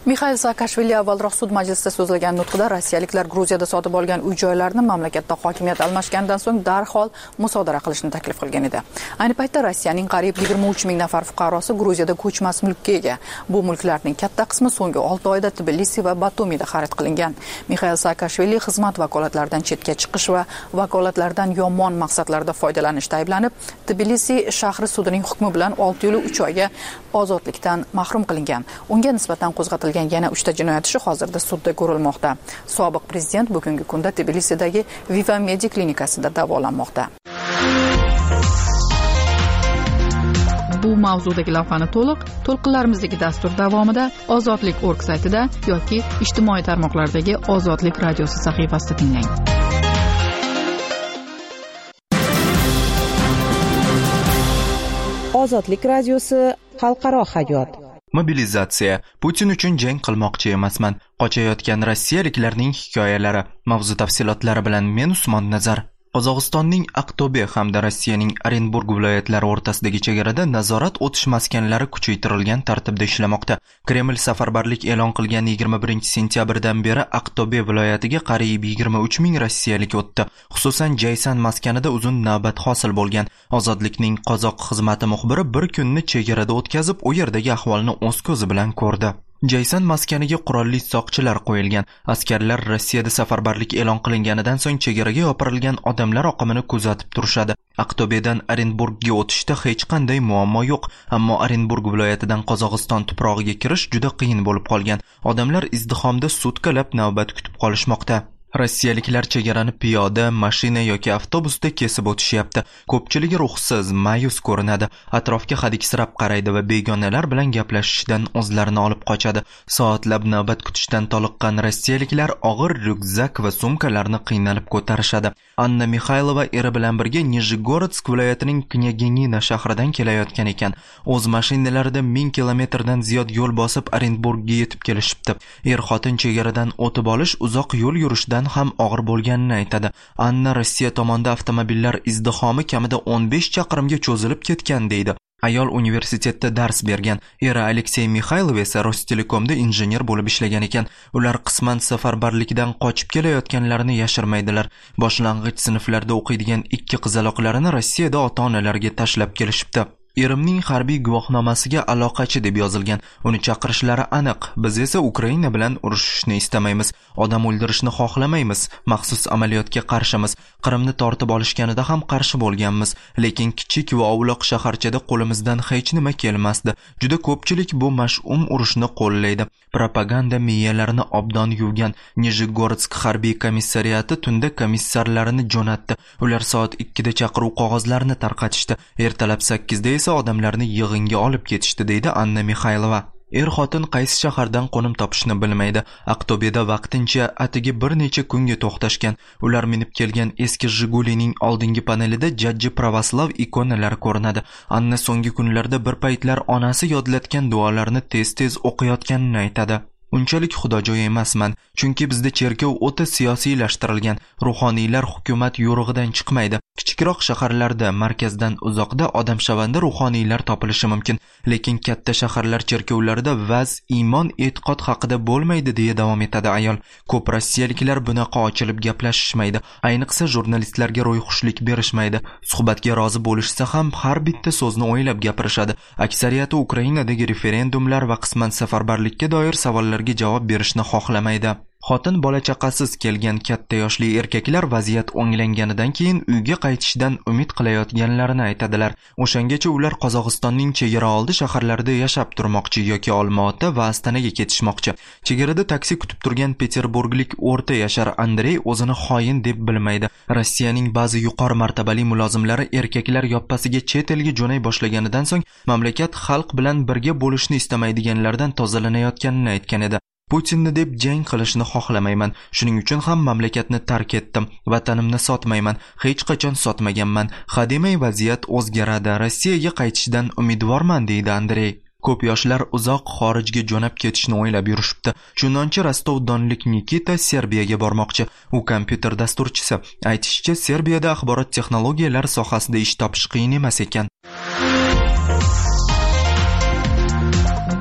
Mixail Saakashvili avvalroq sud majlisida so'zlagan nutqida rossiyaliklar Gruziyada sotib olgan uy-joylarni mamlakatda hokimiyat almashgandan so'ng darhol musodara qilishni taklif qilgan edi. Ayni paytda Rossiyaning qariyb yigirma uch ming nafar fuqarosi Gruziyada ko'chmas mulkka ega. Bu mulklarning katta qismi so'nggi olti oyda Tbilisi va Batumida xarid qilingan. Mixail Saakashvili xizmat vakolatlaridan chetga chiqish va vakolatlardan yomon maqsadlarda foydalanishda ayblanib, Tbilisi shahri sudining hukmi bilan olti yil uch oyga ozodlikdan mahrum qilingan. Unga nisbatan qo'zg'atilgan yana uchta jinoyat ishi hozirda sudda ko'rilmoqda. Sobiq prezident bugungi kunda Tbilisidagi Viva Medi klinikasida davolanmoqda. Bu mavzudagi lavhani to'liq to'lqinlarimizdagi dastur davomida ozodlik nokta org saytida yoki ijtimoiy tarmoqlardagi Ozodlik radiosi sahifasida tinglang. Ozodlik radiosi xalqaro hayot. Mobilizatsiya. Putin uchun jang qilmoqchi emasman. Qochayotgan rossiyaliklarning hikoyalari. Mavzu tafsilotlari bilan men Usmon Nazar. Qozog'istonning Aqto'be hamda Rossiyaning Orenburg viloyatlari o'rtasidagi chegarada nazorat o'tish maskanlari kuchaytirilgan tartibda ishlamoqda. Kreml safarbarlik e'lon qilgan yigirma birinchi sentyabrdan beri Aqto'be viloyatiga qariyb yigirma uch ming rossiyalik o'tdi. Xususan, Jaysan maskanida uzun navbat hosil bo'lgan. Ozodlikning qozoq xizmati muxbiri bir kunni chegarada o'tkazib, u yerdagi ahvolni o'z ko'zi bilan ko'rdi. Jaysan maskaniga qurolli soqchilar qo'yilgan. Askarlar Rossiyada safarbarlik e'lon qilinganidan so'ng chegaraga yopirilgan odamlar oqimini kuzatib turishadi. Aqto'bedan Orenburgga o'tishda hech qanday muammo yo'q, ammo Orenburg viloyatidan Qozog'iston tuprog'iga kirish juda qiyin bo'lib qolgan. Odamlar izdihomda sutkalab navbat kutib qolishmoqda. Rossiyaliklar chegarani piyoda, mashina yoki avtobusda kesib o'tishyapti. Ko'pchiligi ruhsiz, ma'yus ko'rinadi. Atrofga hadiksirab qaraydi va begonalar bilan gaplashishdan o'zlarini olib qochadi. Soatlab navbat kutishdan toliqqan rossiyaliklar og'ir ryukzak va sumkalarni qiynalib ko'tarishadi. Anna Mikhaylova eri bilan birga Nizhgorodsk viloyatining Knyaginina shahridan kelayotgan ekan. O'z mashinalarida ming kilometrdan ziyod yo'l bosib Orenburgga yetib kelishibdi. Er-xotin chegaradan o'tib olish uzoq yo'l yurishdan ham og'ir bo'lganini aytadi. Anna Rossiya tomonidan avtomobillar izdihomi kamida o'n besh chaqirimga cho'zilib ketgan deydi. Ayol universitetda dars bergan. Eri Aleksey Mikhaylov esa Rostelekomda injener bo'lib ishlagan ekan. Ular qisman safarbarlikdan qochib kelayotganlarini yashirmaydilar. Boshlang'ich sinflarda o'qiydigan ikki qizaloqlarini Rossiyada ota-onalariga tashlab kelishibdi. Erimning harbiy guvohnomasiga aloqachi deb yozilgan. Uni chaqirishlari aniq. Biz esa Ukraina bilan urushishni istamaymiz. Odam o'ldirishni xohlamaymiz. Maxsus amaliyotga qarshimiz. Qrimni tortib olishganida ham qarshi bo'lganmiz. Lekin kichik va ovloq shaharchada qo'limizdan hech nima kelmasdi. Juda ko'pchilik bu mash'um urushni qo'llaydi. Propaganda miyalarini obdon yuvgan. Nizhgorodsk harbiy komissariyati tunda komissarlarini jo'natdi. Ular soat ikkida chaqiruv qog'ozlarini tarqatishdi. Ertalab sakkizda esa odamlarni yig'inga olib ketishdi, deydi Anna Mikhaylova. Er-xotin qaysi shahardan qo'nim topishni bilmaydi. Aqto'beda vaqtincha atigi bir necha kunga to'xtashgan. Ular minib kelgan eski Jigulining oldingi panelida jajji pravoslav ikonalari ko'rinadi. Anna so'nggi kunlarda bir paytlar onasi yodlatgan duolarni tez-tez o'qiyotganini aytadi. Unchalik xudojo'y emasman, chunki bizda cherkov o'ta siyosiylashtirilgan. Ruhoniylar hukumat yo'rig'idan chiqmaydi. Kichikroq shaharlarda, markazdan uzoqda odamshavanda ruhoniylar topilishi mumkin, lekin katta shaharlar cherkovlarida vaz, iymon, e'tiqod haqida bo'lmaydi, deya davom etadi ayol. Ko'p rossiyaliklar bunaqa ochilib gaplashishmaydi, ayniqsa jurnalistlarga ro'yxushlik berishmaydi. Suhbatga rozi bo'lishsa ham har bitta so'zni o'ylab gapirishadi. Aksariyati Ukrainadagi referendumlar va qisman safarbarlikka doir savollar javob berishni xohlamaydi. Xotin bola chaqasiz kelgan katta yoshli erkaklar vaziyat o'nglanganidan keyin uyga qaytishdan umid qilayotganlarini aytadilar. O'shangacha ular Qozog'istonning chegara oldi shaharlarida yashab turmoqchi yoki Olmaota va Astanaga ketishmoqchi. Chegarada taksi kutib turgan Peterburglik o'rta yashar Andrey o'zini xoin deb bilmaydi. Rossiyaning ba'zi yuqori martabali mulozimlari erkaklar yoppasiga chet elga jo'nay boshlaganidan so'ng mamlakat xalq bilan birga bo'lishni istamaydiganlardan tozalanayotganini aytgan edi. Putinni deb jang qilishni xohlamayman. Shuning uchun ham mamlakatni tark etdim. Vatanimni sotmayman. Hech qachon sotmaganman. Hademay vaziyat o'zgaradi. Rossiyaga qaytishdan umidvorman, deydi Andrey. Ko'p yoshlar uzoq xorijga jo'nab ketishni o'ylab yurishibdi. Chunonchi Rostov-Donlik Nikita Serbiyaga bormoqchi. U kompyuter dasturchisi. Aytishicha, Serbiyada axborot texnologiyalari sohasida ish topish qiyin emas ekan.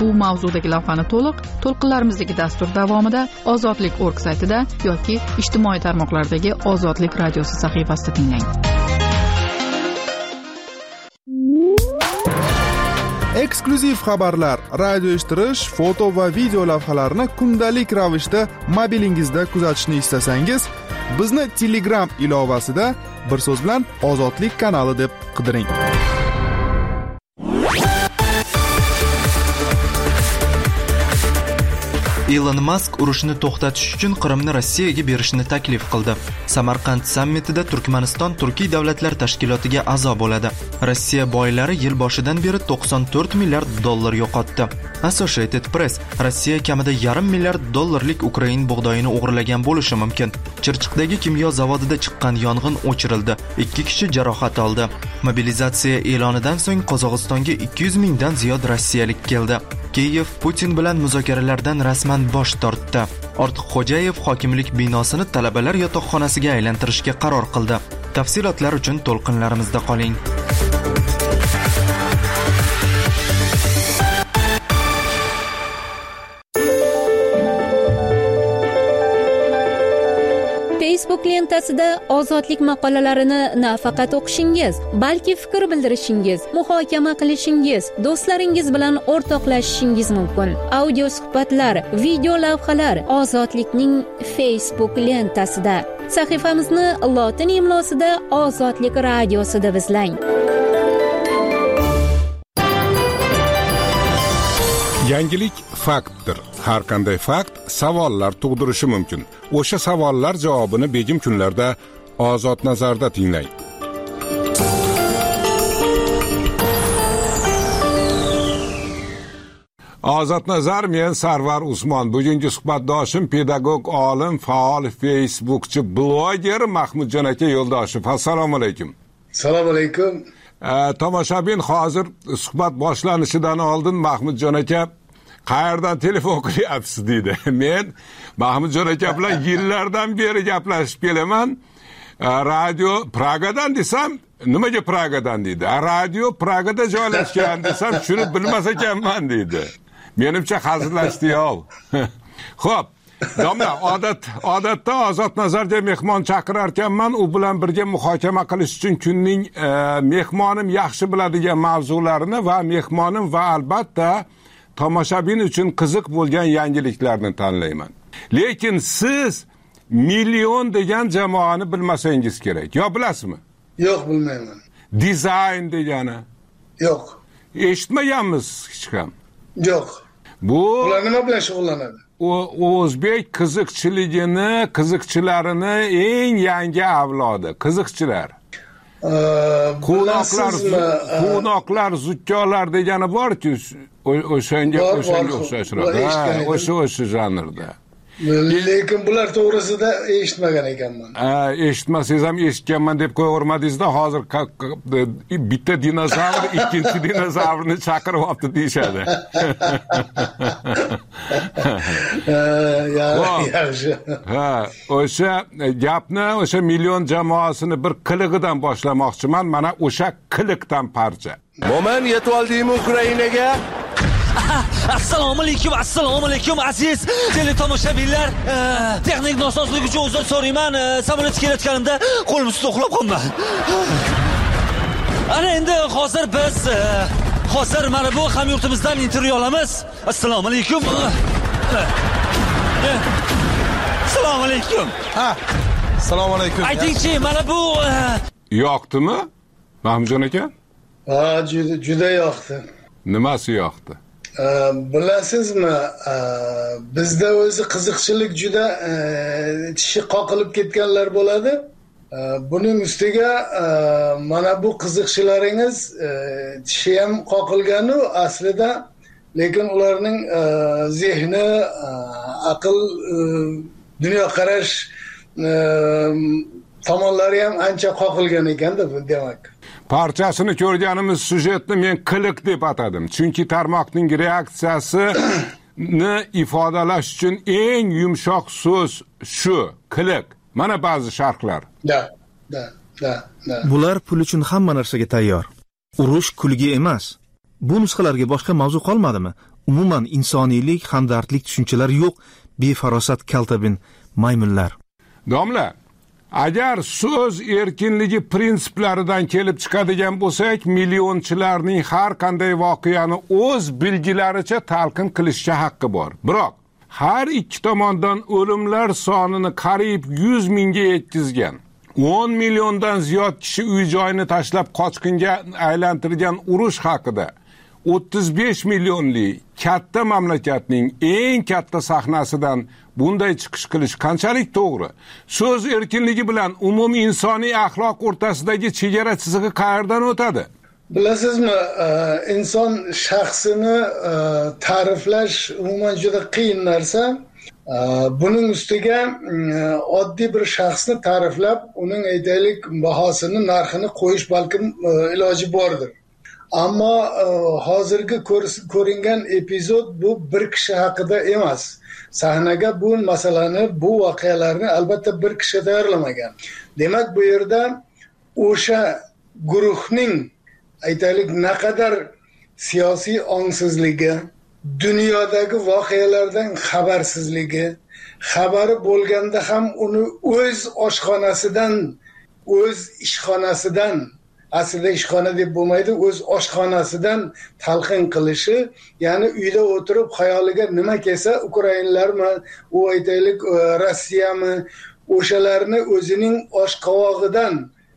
bu mavzudagi lavhani to'liq to'lqinlarimizdagi dastur davomida ozodlik org saytida yoki ijtimoiy tarmoqlardagi ozodlik radiosi sahifasida tinglang. Eksklyuziv xabarlar, radio eshittirish, foto va video lavhalarni kundalik ravishda mobilingizda kuzatishni istasangiz, bizni Telegram ilovasida bir so'z bilan Ozodlik kanali deb qidiring. Elon Musk urushni to'xtatish uchun Qrimni Rossiyaga berishni taklif qildi. Samarqand sammitida Turkmaniston Turkiy davlatlar tashkilotiga a'zo bo'ladi. Rossiya boylari yil boshidan beri to'qson to'rt milliard dollar yo'qotdi. Associated Press: Rossiya kamida yarim milliard dollarlik Ukrain bug'doyini o'g'irlagan bo'lishi mumkin. Chirchiqdagi kimyo zavodida chiqqan yong'in o'chirildi. ikki kishi jarohat oldi. Mobilizatsiya e'lonidan so'ng Qozog'istonga ikki yuz mingdan ziyod rossiyalik keldi. Kiyev Putin bilan muzokaralardan rasman bosh tortdi. Ortiqxo'jayev hokimlik binosini talabalar yotoqxonasiga aylantirishga qaror qildi. Tafsilotlar uchun to'lqinlarimizda qoling. Facebook lentasida ozodlik maqolalarini nafaqat o'qishingiz, balki fikr bildirishingiz, muhokama qilishingiz, do'stlaringiz bilan o'rtoqlashishingiz mumkin. Audio suhbatlar, video lavhalar Ozodlikning Facebook lentasida. Sahifamizni lotin imlosida Ozodlik radiosi deb izlang. Yangilik faktdir. Har qanday fakt savollar tug'dirishi mumkin. O'sha savollar javobini begim kunlarda Ozod nazarda tinglang. Ozod nazar, men Sarvar Usmon. Bugungi suhbatdoshim pedagog, olim, faol, Facebookchi, bloger Mahmudjon aka Yo'ldoshev. Assalomu alaykum. Assalomu alaykum. Tomoshabin hozir suhbat boshlanishidan oldin Mahmudjon aka qayerdan telefon qilyapsiz dedi. Men Mahmudjon aka bilan yillardan beri gaplashib kelaman. Radio Pragadan desam, nimaga Pragadan dedi. Radio Pragada joylashgan desam, shuni bilmas ekanman dedi. Menimcha hazillashdi-yo'q. Xo'p, domla, odat odatda Ozod nazarga mehmon chaqirar ekanman, u bilan birga muhokama qilish uchun kunning e, mehmonim yaxshi biladigan mavzularini va mehmonim va albatta tomoshabin uchun qiziq bo'lgan yangiliklarni tanlayman. Lekin siz million degan jamoani bilmasangiz kerak. Yo bilasizmi? Yo'q, bilmayman. Dizayn degani? Yo'q. Eshitmaganmiz hech ham? Yo'q. Bu ular nima bilan shug'ullanadi? O o'zbek qiziqchiligini, qiziqchilarini eng yangi avlodi, qiziqchilar. Quvnoqlar, quvnoqlar, zukkolar degani bor-ku, o'shanga o'shanga o'xshashroq. Ha, o'sha o'sha janrda. Lekin bular to'g'risida eshitmagan ekanman. Ha, eshitmasangiz ham eshitganman deb qo'yavermadingiz-da, hozir bitta dinozavr ikkinchi dinozavrni chaqirib olibdi deyshadi. Yaxshi. Ha, o'sha gapni, o'sha million jamoasini bir qilig'idan boshlamoqchiman. Mana o'sha qiliqdan parcha. Mo'min yetib oldingmi Ukrainaga? Assalomu alaykum, assalomu alaykum aziz teletomoshabinlar. Texnik nosozlik uchun uzr so'rayman. Samolyot kelayotganimda qo'lim ustida uxlab qolman. Ana endi hozir biz hozir mana bu hamyurtimizdan intervyu olamiz. Assalomu alaykum. Assalomu alaykum. Ha. Assalomu alaykum. Aytingchi, mana bu yoqdimi? Mahmudjon aka? Ha, juda juda yoqdi. Nimasi yoqdi? Bilasizmi, bizda o'zi qiziqchilik juda tishi qoqilib ketganlar bo'ladi. Buning ustiga mana bu qiziqchilaringiz tishi ham qoqilganu aslida, lekin ularning zehni, aql, dunyoqarash tomonlari ham ancha qoqilgan ekanda bu demak. Parchasini ko'rganimiz sujetni men qiliq deb atadim. Chunki tarmoqning reaksiyasini ifodalash uchun eng yumshoq so'z shu, qiliq. Mana ba'zi sharhlar. Da, da, da, da. Bular pul uchun hamma narsaga tayyor. Urush kulgi emas. Bu nusxalarga boshqa mavzu qolmadimi? umuman insoniylik, hamdardlik tushunchalari yo'q befarosat kaltabin maymunlar. Domla, agar so'z erkinligi prinsiplaridan kelib chiqadigan bo'lsak, millionchilarning har qanday voqeani o'z bilgilaricha talqin qilishga haqqi bor. Biroq har ikki tomondan o'limlar sonini qariyb yuz mingga yetkazgan, o'n milliondan ziyod kishi uy joyini tashlab qochqinga aylantirgan urush haqida o'ttiz besh millionli katta mamlakatning eng katta sahnasidan bunday chiqish qilish qanchalik to'g'ri? So'z erkinligi bilan umum insoniy axloq o'rtasidagi chegara chizig'i qayerdan o'tadi? Bilasizmi, inson shaxsini ta'riflash umuman juda qiyin narsa. Buning ustiga oddiy bir shaxsni ta'riflab, uning aytaylik bahosini, narxini qo'yish balkim iloji bordir. Ammo hozirgi ko'ringan epizod bu bir kishi haqida emas. Sahnaga bu masalani, bu voqealarni albatta bir kishi tayyorlamagan. Demak, bu yerda o'sha guruhning aytaylik naqadar siyosiy ongsizligi, dunyodagi voqealardan xabarsizligi, xabari bo'lganda ham uni o'z oshxonasidan, o'z ishxonasidan, aslida ishxona deb bo'lmaydi, o'z oshxonasidan talqin qilishi, ya'ni uyda o'tirib xayoliga nima kelsa, Ukrainalarmi, u aytaylik Rossiyami, o'shalarni o'zining oshqovog'idan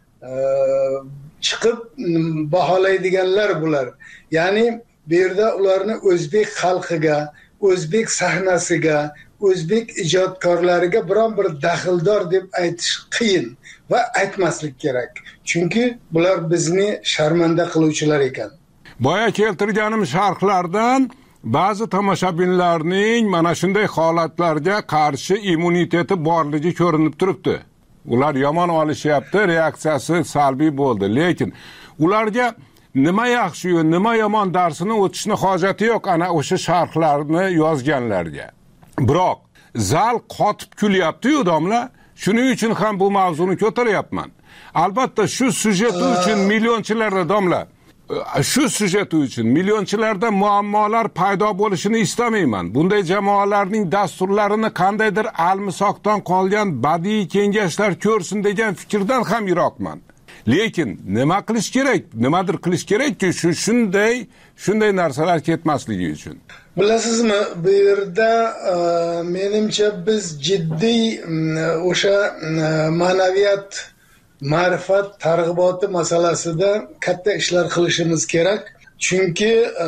chiqib baholaydiganlar bular. Ya'ni bu yerda ularni o'zbek xalqiga, o'zbek sahnasiga, o'zbek ijodkorlariga biron bir daxldor deb aytish qiyin va aytmaslik kerak. Chunki bular bizni sharmanda qiluvchilar ekan. Boya keltirganim sharhlardan ba'zi tomoshabinlarning mana shunday holatlarga qarshi immuniteti borligi ko'rinib turibdi. Ular yomon olishyapti, reaksiyasi salbiy bo'ldi. Lekin ularga nima yaxshi-yu, nima yomon darsini o'tishni hojati yo'q ana o'sha sharhlarni yozganlarga. Biroq zal qotib kulyapti-yu, domla. Shuning uchun ham bu mavzuni ko'taryapman. Albatta shu sujeti uchun millionchilarda, domla, shu sujeti uchun millionchilarda muammolar paydo bo'lishini istamayman. Bunday jamoalarning dasturlarini qandaydir almisoqdan qolgan badiiy kengashlar ko'rsin degan fikrdan ham yiroqman. Lekin nima qilish kerak? Nimadir qilish kerakki, shu shunday shunday narsalar ketmasligi uchun. Bilasizmi, bu yerda menimcha biz jiddiy o'sha ma'naviyat, ma'rifat targ'iboti masalasida katta ishlar qilishimiz kerak. Chunki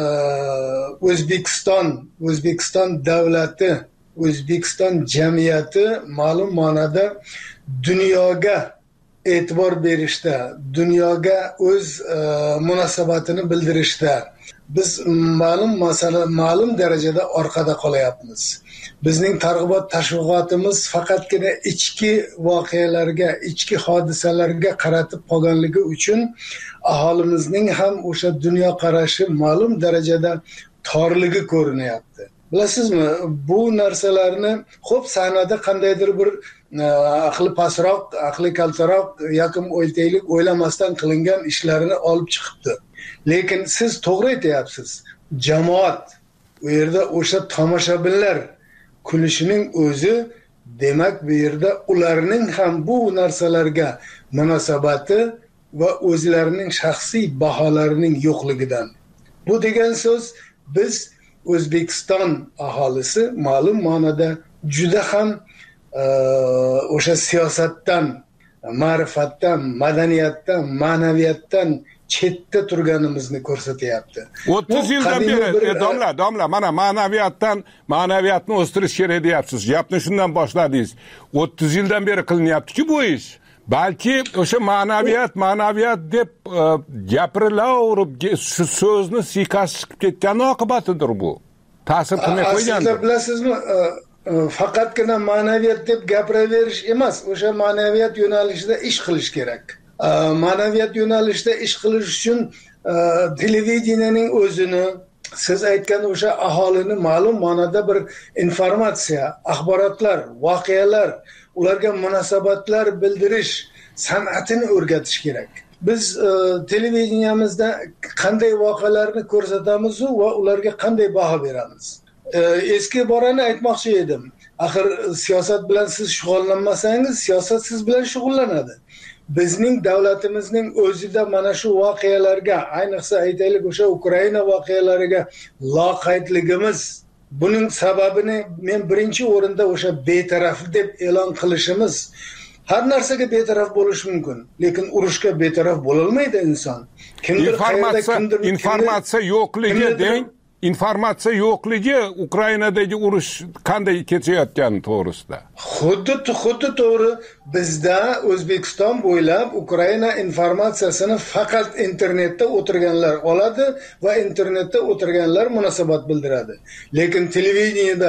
O'zbekiston, O'zbekiston davlati, O'zbekiston jamiyati ma'lum ma'noda dunyoga e'tibor berishda, dunyoga o'z munosabatini bildirishda biz ma'lum masala, ma'lum darajada orqada qolyapmiz. Bizning targ'ibot tashviqotimiz faqatgina ichki voqealarga, ichki hodisalarga qaratib qolganligi uchun aholimizning ham o'sha dunyo qarashi ma'lum darajada torligi ko'rinyapti. Bilasizmi, bu narsalarni xo'p sahnada qandaydir bir aqli pastroq, aqli kaltaroq, yaqin o'ytaylik o'ylamasdan qilingan ishlarini olib chiqibdi. Lekin siz to'g'ri aytyapsiz. Jamoat, u yerda o'sha tomoshabinlar kulishining o'zi, demak bu yerda ularning ham bu narsalarga munosabati va o'zlarining shaxsiy baholarining yo'qligidan. Bu degan so'z, biz O'zbekiston aholisi ma'lum ma'noda juda ham o'sha siyosatdan, ma'rifatdan, madaniyatdan, ma'naviyatdan chetda turganimizni ko'rsatyapti. o'ttiz yildan beri domla, domla mana ma'naviyatdan, ma'naviyatni o'stirish kerak deyapsiz. Gapni shundan boshladingiz. o'ttiz yildan beri qilinyapti-ku bu ish. Balki o'sha ma'naviyat, ma'naviyat deb gapirilaverib, shu so'zni siyqasi chiqib ketgan oqibatidir bu. Ta'sir qilmay qo'ygandir. Aslida bilasizmi, faqatgina ma'naviyat deb gapiraverish emas, o'sha ma'naviyat yo'nalishida ish qilish kerak. Ma'naviyat yo'nalishida ish qilish uchun televideniyaning o'zini, siz aytgan o'sha aholini ma'lum ma'noda bir informatsiya, axborotlar, voqealar, ularga munosabatlar bildirish san'atini o'rgatish kerak. biz e, televideniyamizda qanday voqealarni ko'rsatamiz va ularga qanday baho beramiz. E, eski borani aytmoqchi edim. Axir siyosat bilan siz shug'ullanmasangiz, siyosat siz bilan shug'ullanadi. Bizning davlatimizning o'zida mana shu voqealarga, ayniqsa aytaylik o'sha Ukraina voqealariga loqaydligimiz, buning sababini men birinchi o'rinda o'sha betaraf deb e'lon qilishimiz. Har narsaga betaraf bo'lish mumkin, lekin urushga betaraf bo'la olmaydi inson. Kimdir informatsiya informatsiya yo'qligi deng, informatsiya yo'qligi Ukrainadagi urush qanday kechayotgani to'g'risida. Xuddi xuddi to'g'ri, bizda O'zbekiston bo'ylab Ukraina informatsiyasini faqat internetda o'tirganlar oladi va internetda o'tirganlar munosabat bildiradi. Lekin televideniyada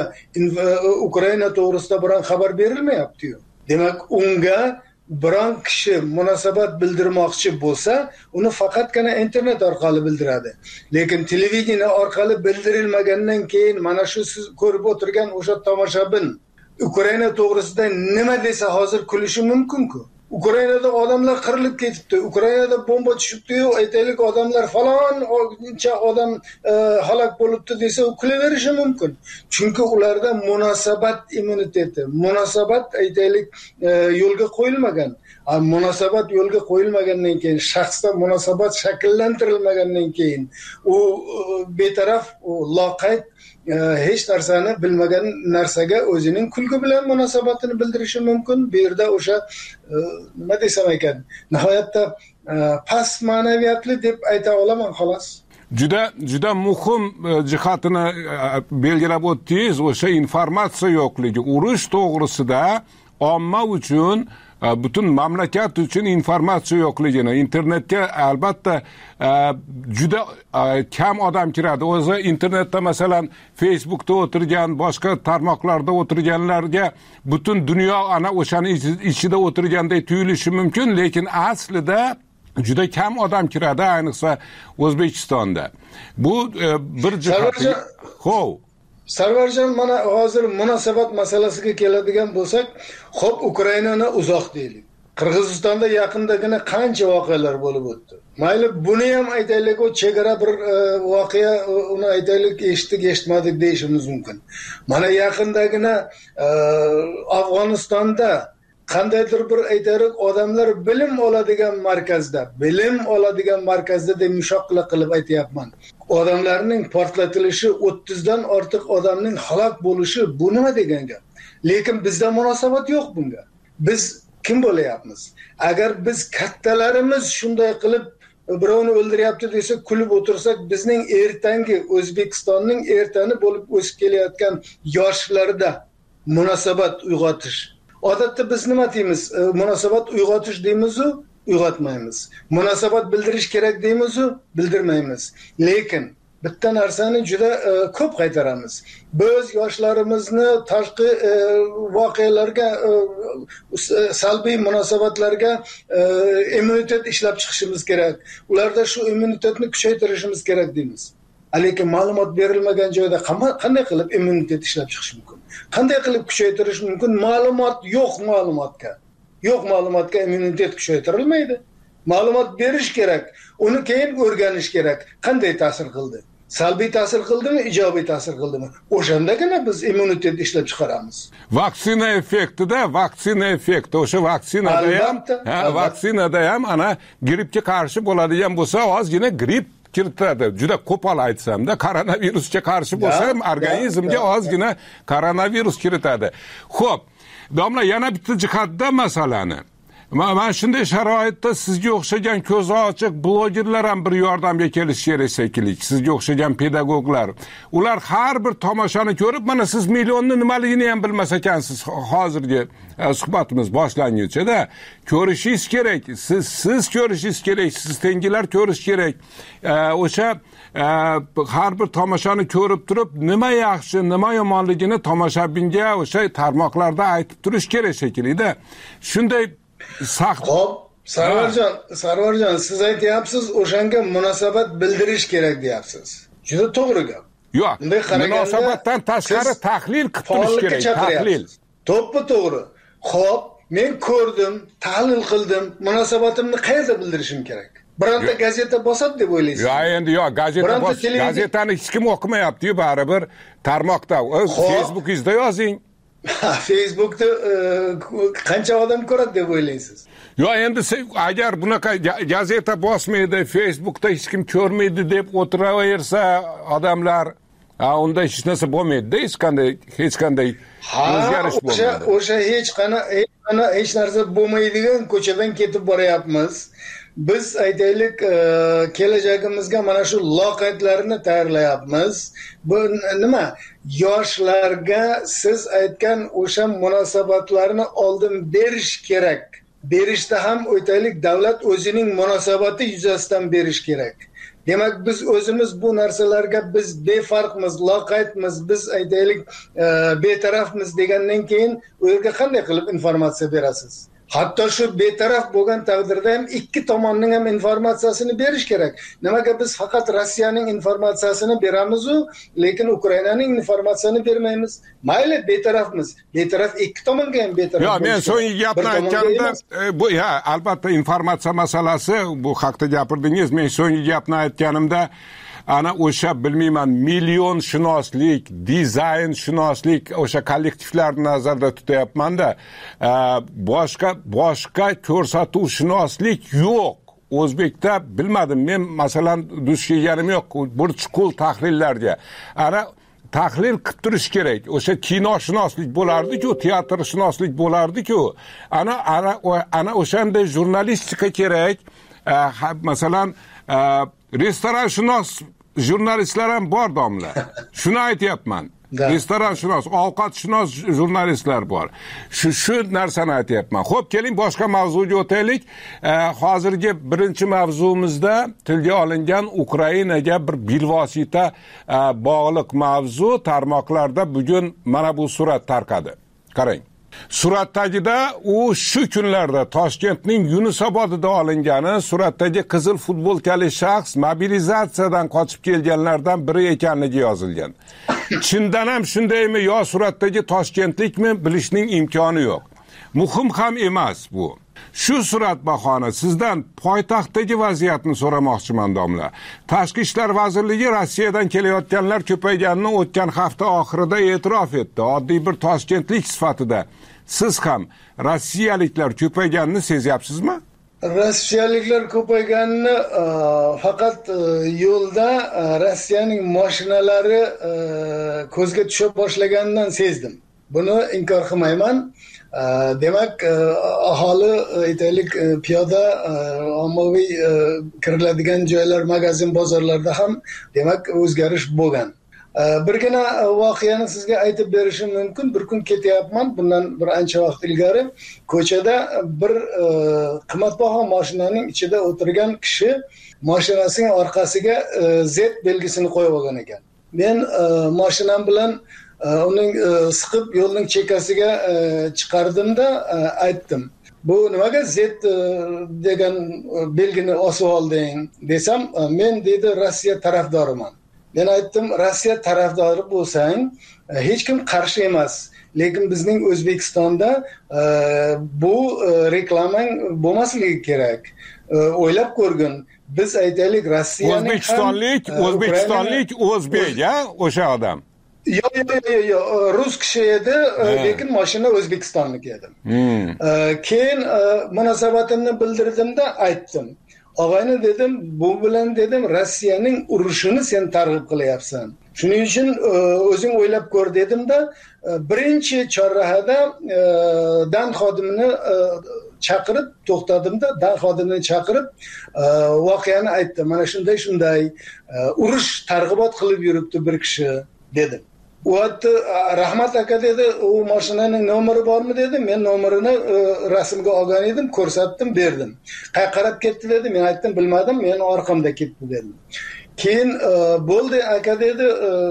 Ukraina to'g'risida biron xabar berilmayapti-yu. Demak, unga biron kishi munosabat bildirmoqchi bo'lsa, uni faqatgina internet orqali bildiradi. Lekin televideniya orqali bildirilmagandan keyin mana shu siz ko'rib o'tirgan o'sha tomoshabin Ukraina to'g'risida nima desa hozir kulishi mumkin-ku. Ukrainada odamlar qirilib ketibdi. Ukrainada bomba tushibdi-yu, aytaylik odamlar faloncha odam e, halok bo'libdi desa, u kulaverishi mumkin. Chunki ularda munosabat immuniteti, munosabat aytaylik e, yo'lga qo'yilmagan. Munosabat yo'lga qo'yilmagandan keyin, shaxsda munosabat shakllantirilmagandan keyin u betaraf, u loqayd, hech narsani bilmagan narsaga o'zining kulgi bilan munosabatini bildirishi mumkin. Bu yerda o'sha nima desam ekan, nihoyatda past ma'naviyatli deb ayta olaman xolos. Juda juda muhim jihatini belgilab o'tdingiz, o'sha informatsiya yo'qligi, urush to'g'risida omma uchun, butun mamlakat uchun informatsiya yo'qligini, internetga albatta juda kam odam kiradi. O'zi internetda masalan Facebookda o'tirgan, boshqa tarmoqlarda o'tirganlarga butun dunyo ana o'shani ichida o'tirganday tuyulishi mumkin, lekin aslida juda kam odam kiradi, ayniqsa O'zbekistonda. Bu bir jihat. Xo'p, Sarvarjon, mana hozir munosabat masalasiga keladigan bo'lsak, xo'p, Ukrainani uzoq deylik. Qirg'izistonda yaqindagina qancha voqealar bo'lib o'tdi. Mayli, buni ham aytaylik, o chegara bir e, voqea, uni aytaylik, eshitdik, eshitmadik deyishimiz mumkin. Mana yaqindagina e, Afg'onistonda qandaydir bir aytaylik odamlar bilim oladigan markazda, bilim oladigan markazda deb mushoqla qilib aytayapman. Odamlarning portlatilishi, o'ttizdan ortiq odamning halok bo'lishi, bu nima degan gap? Lekin bizda munosabat yo'q bunga. Biz kim bo'layapmiz? Agar biz kattalarimiz shunday qilib birovni o'ldiryapti desa kulib o'tirsak, bizning ertangi O'zbekistonning ertani bo'lib o'sib kelayotgan yoshlarda munosabat uyg'otish. Odatda biz nima deymiz? E, munosabat uyg'otish deymiz-u, uyg'otmaymiz. Munosabat bildirish kerak deymiz-u, bildirmaymiz. Lekin bitta narsani juda e, ko'p qaytaramiz. Biz yoshlarimizni tashqi e, voqealarga, e, salbiy munosabatlarga e, immunitet ishlab chiqishimiz kerak. Ularda shu immunitetni kuchaytirishimiz kerak deymiz. Lekin ma'lumot berilmagan joyda qanday qilib immunitet ishlab chiqish mumkin? Qanday qilib kuchaytirish mumkin? Ma'lumot yo'q ma'lumotga. Yo'q ma'lumotga immunitet kuchaytirilmaydi. Ma'lumot berish kerak, uni keyin o'rganish kerak. Qanday ta'sir qildi? Salbiy ta'sir qildimi, ijobiy ta'sir qildimi? O'shandagina biz immunitet ishlab chiqaramiz. Vaksina effektida, vaksina effekti, o'sha vaksinada ham, ha, vaksinada ham ana grippga qarshi bo'ladigan bo'lsa, ozgina gripp kiritadi. Juda qo'pol aytsam-da, koronavirusga qarshi bo'lsa ham organizmga ozgina koronavirus kiritadi. Xo'p, domla, yana bitta jihatda masalani. Mana shunday sharoitda sizga o'xshagan ko'zi ochiq blogerlar ham bir yordamga kelishi kerak shekilli. Sizga o'xshagan pedagoglar. Ular har bir tomoshani ko'rib, mana siz millionni nimaligini ham bilmas ekansiz hozirgi suhbatimiz boshlanguncha-da. Ko'rishingiz kerak. Siz siz ko'rishingiz kerak, siz tengilar ko'rish kerak. O'sha har bir tomoshani ko'rib turib, nima yaxshi, nima yomonligini tomoshabinga o'sha tarmoqlarda aytib turish kerak shekilli-da. Shunday Saxt. Xo'p, Sarvarjon, Sarvarjon, siz aytyapsiz, o'shanga munosabat bildirish kerak deyapsiz. Juda to'g'ri gap. Yo'q, munosabatdan tashqari tahlil qilib turish kerak, tahlil. To'ppa to'g'ri. Xo'p, men ko'rdim, tahlil qildim, munosabatimni qayerda bildirishim kerak? Bironta gazeta bosadi deb o'ylaysiz? Yo'q, endi yo'q, gazeta bos, gazetani hech kim o'qimayapti-yu, baribir tarmoqda, Facebookingizda yozing. Facebookda qancha odam ko'radi deb o'ylaysiz? Yo'q, endi agar bunaqa gazeta bosmaydi, Facebookda hech kim ko'rmaydi deb o'tiraversa odamlar, ha, unda hech narsa bo'lmaydi-da, hech qanday hech qanday o'zgarish bo'lmaydi. O'sha o'sha hech qanday hech narsa bo'lmaydigan ko'chadan ketib boryapmiz. Biz aytaylik, kelajagimizga mana shu loqaydlarni tayyorlayapmiz. Bu nima? Yoshlarga siz aytgan o'sha munosabatlarni oldin berish kerak. Berishda ham aytaylik, davlat o'zining munosabati yuzasidan berish kerak. Demak, biz o'zimiz bu narsalarga biz befarqmiz, loqaydmiz, biz aytaylik betarafmiz degandan keyin u yerga qanday qilib informatsiya berasiz? Hatto shu betaraf bo'lgan taqdirda ham ikki tomonning ham informatsiyasini berish kerak. Nimaga biz faqat Rossiyaning informatsiyasini beramiz-u, lekin Ukrainaning informatsiyasini bermaymiz? Mayli, betarafmiz. Betaraf ikki tomonga ham betaraf. Yo'q, men so'nggi gapni aytganimda, bu ha, albatta informatsiya masalasi, bu haqda gapirdingiz. Men so'nggi gapni aytganimda ana o'sha bilmayman millionshunoslik, dizaynshunoslik o'sha kollektivlarni nazarda tutyapman-da, boshqa boshqa ko'rsatuvshunoslik yo'q. O'zbekda bilmadim, men masalan duch kelganim yo'q bir chuqur tahlillarga. Ana tahlil qilib turish kerak. O'sha kinoshunoslik bo'lardi-ku, teatrshunoslik bo'lardi-ku. Ana ana ana o'shanday jurnalistika kerak. Masalan, restoranshunos jurnalistlar ham bor, domla. Shuni aytyapman. Restoranshunos, ovqatshunos jurnalistlar bor. Shu shu narsani aytyapman. Xo'p, keling boshqa mavzuga o'taylik. Hozirgi birinchi mavzumizda tilga olingan Ukrainaga bir bilvosita bog'liq mavzu tarmoqlarda bugun mana bu surat tarqadi. Qarang. Suratdagida u shu kunlarda Toshkentning Yunusobodida olingani, suratdagi qizil futbolkali shaxs mobilizatsiyadan qochib kelganlardan biri ekanligi yozilgan. Chindan ham shundaymi yo suratdagi toshkentlikmi bilishning imkoni yo'q. Muhim ham emas bu. Shu surat bahona sizdan poytaxtdagi vaziyatni so'ramoqchiman, domla. Tashqi ishlar vazirligi Rossiyadan kelayotganlar ko'payganini o'tgan hafta oxirida e'tirof etdi. Oddiy bir toshkentlik sifatida siz ham rossiyaliklar ko'payganini sezyapsizmi? Rossiyaliklar ko'payganini faqat yo'lda Rossiyaning mashinalari ko'zga tusha boshlaganidan sezdim. Buni inkor qilmayman. Demak, aholi aytaylik piyoda ommaviy kiriladigan joylar, magazin, bozorlarda ham demak o'zgarish bo'lgan. Birgina voqeani sizga aytib berishim mumkin. Bir kun ketyapman, bundan bir ancha vaqt ilgari ko'chada bir qimmatbaho mashinaning ichida o'tirgan kishi mashinasining orqasiga Z belgisini qo'yib olgan ekan. Men mashinam bilan uning siqib yo'lning chekkasiga chiqardimda aytdim. Bu nimaga Z degan belgini osib olding desam, men dedi Rossiya tarafdoriman. Men aytdim, Rossiya tarafdori bo'lsang, hech kim qarshi emas. Lekin bizning O'zbekistonda bu reklamang bo'lmasligi kerak. O'ylab ko'rgin. Biz aytaylik Rossiyaning O'zbekistonlik, O'zbekistonlik o'zbek, ha, o'sha odam. Yo'q, yo'q, yo'q, rus kishi edi, lekin mashina O'zbekistonniki edi. Keyin munosabatimni bildirdimda aytdim. Og'ayni dedim, bu bilan dedim Rossiyaning urushini sen targ'ib qilyapsan. Shuning uchun o'zing o'ylab ko'r dedimda, birinchi chorrahada dan xodimini chaqirib to'xtadimda, dan xodimini chaqirib voqeani aytdim. Mana shunday shunday urush targ'ibot qilib yuribdi bir kishi dedim. U aytdi, rahmat aka dedi, u mashinaning nomeri bormi dedi. Men nomerini rasmga olgan edim, ko'rsatdim, berdim. Qayerga qarab ketdi dedi. Men aytdim, bilmadim, men orqamda ketdi dedim. Keyin bo'ldi aka dedi,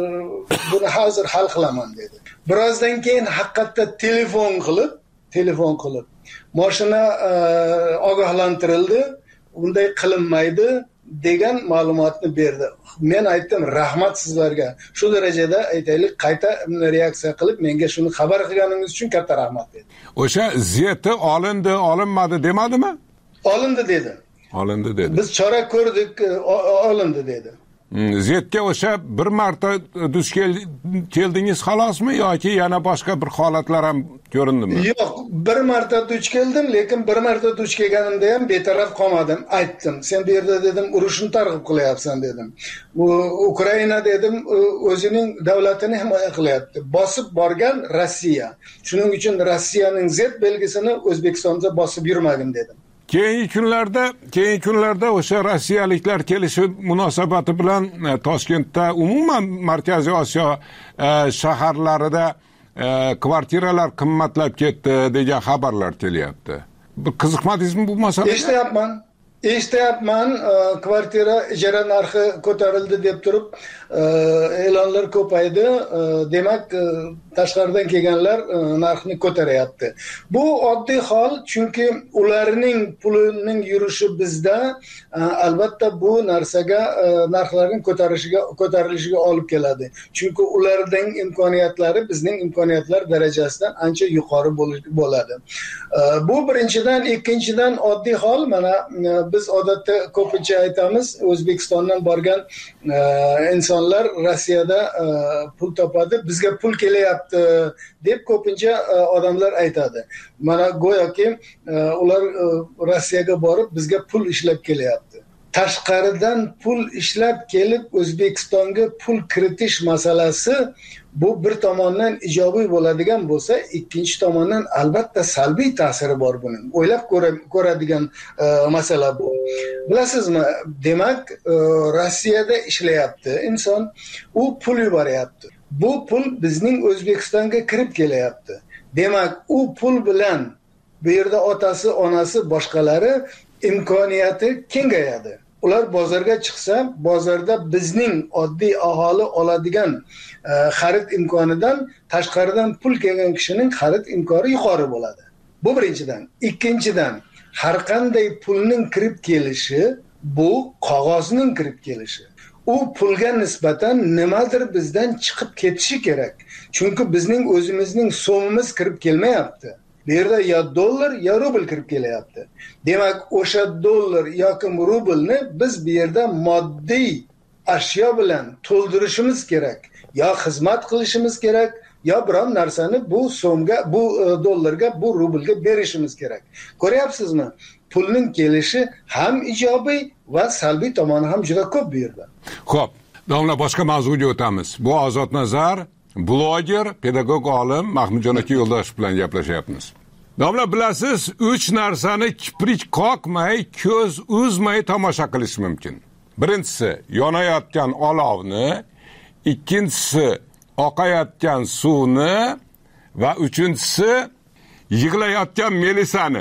buni hozir hal qilaman dedi. Birozdan keyin haqiqatda telefon qilib, telefon qilib mashina ogohlantirildi. Bunday qilinmaydi. degan ma'lumotni berdi. Men aytdim, rahmat sizlarga. Shu darajada aytaylik, qayta reaksiya qilib menga shuni xabar qilganingiz uchun katta rahmat dedi. O'sha zeti olindi, olinmadi demadimi? Olindi dedi. Olindi dedi. Biz chora ko'rdik, olindi dedi. Zetga o'sha bir marta duch keldingiz xalosmi yoki yana boshqa bir holatlar ham ko'rindimi? Yo'q, bir marta duch keldim, lekin bir marta duch kelganimda ham betaraf qolmadim. Aytdim, sen bu yerda dedim, urushni targ'ib qilyapsan dedim. Bu Ukraina dedim, o'zining davlatini himoya qilyapti. Bosib borgan Rossiya. Shuning uchun Rossiyaning Z belgisini O'zbekistonda bosib yurmagin dedim. Keyingi kunlarda, keyingi kunlarda o'sha rossiyaliklar kelishi munosabati bilan Toshkentda umuman Markaziy Osiyo shaharlarida kvartiralar qimmatlab ketdi degan xabarlar kelyapti. Bir qiziqmadingizmi bu masalada? Eshityapman. Eshityapman, kvartira ijara narxi ko'tarildi deb turib e'lonlar ko'paydi. Demak, tashqaridan kelganlar narxni ko'taryapti. Bu oddiy hol, chunki ularning pulining yurishi bizda albatta bu narsaga narxlarning ko'tarishiga ko'tarilishiga olib keladi. Chunki ularning imkoniyatlari bizning imkoniyatlar darajasidan ancha yuqori bo'ladi. Bu birinchidan, ikkinchidan oddiy hol, mana biz odatda ko'pincha aytamiz, O'zbekistondan borgan insonlar Rossiyada pul topadi, bizga pul kelyapti deb ko'pincha odamlar aytadi. Mana go'yoki ular Rossiyaga borib bizga pul ishlab kelyapti. Tashqaridan pul ishlab kelib O'zbekistonga pul kiritish masalasi bu bir tomondan ijobiy bo'ladigan bo'lsa, ikkinchi tomondan albatta salbiy ta'siri bor buning. O'ylab ko'radigan masala bu. Bilasizmi, demak, Rossiyada ishlayapti inson, u pul yuboryapti. Bu pul bizning O'zbekistonga kirib kelyapti. Demak, u pul bilan bu yerda otasi, onasi, boshqalari imkoniyati kengayadi. Ular bozorga chiqsa, bozorda bizning oddiy aholi oladigan xarid imkonidan tashqaridan pul kelgan kishining xarid imkoni yuqori bo'ladi. Bu birinchidan. Ikkinchidan, har qanday pulning kirib kelishi bu qog'ozning kirib kelishi. U pulga nisbatan nimadir bizdan chiqib ketishi kerak. Chunki bizning o'zimizning so'mimiz kirib kelmayapti. Bu yerda ya dollar ya rubl kirib kelyapti. Demak, o'sha dollar yoki rublni biz bu yerda moddiy ashyo bilan to'ldirishimiz kerak. Ya xizmat qilishimiz kerak, ya biron narsani bu so'mga, bu dollarga, bu rublga berishimiz kerak. Ko'ryapsizmi? Pulning kelishi ham ijobiy va salbiy tomoni ham juda ko'p bu yerda. Xo'p, domla boshqa mavzuga o'tamiz. Bu Ozod Nazar, bloger, pedagog olim Mahmudjon aka Yo'ldoshev bilan gaplashyapmiz. Domla, bilasiz, uch narsani kiprik qoqmay, ko'z uzmay tomosha qilish mumkin. Birinchisi, yonayotgan olovni, ikkinchisi, oqayotgan suvni va uchinchisi, yig'layotgan Melisani.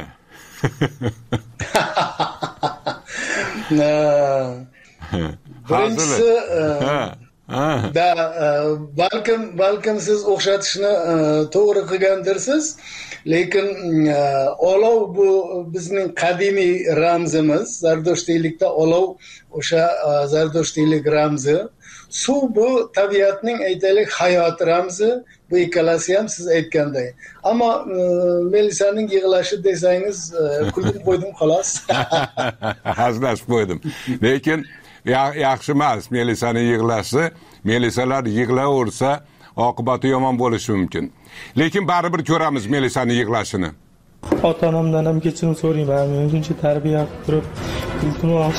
Birinchisi, da balkim balkim siz o'xshatishni to'g'ri qilgandirsiz, lekin olov bu bizning qadimiy ramzimiz. Zardoshtiylikda olov o'sha zardoshtiylik ramzi. Suv bu tabiatning aytaylik hayot ramzi. Bu ikkalasi ham siz aytganday. Ammo Melisaning yig'lashi desangiz, kulib qo'ydim xolos. Hazlashib qo'ydim. Lekin yaxshi emas Melisaning yig'lashi. Melisalar yig'laversa, oqibati yomon bo'lishi mumkin. Lekin baribir ko'ramiz Melisaning yig'lashini. Ota-onamdan ham kechirim so'rayman. Men shuncha tarbiya qilib turib, iltimos.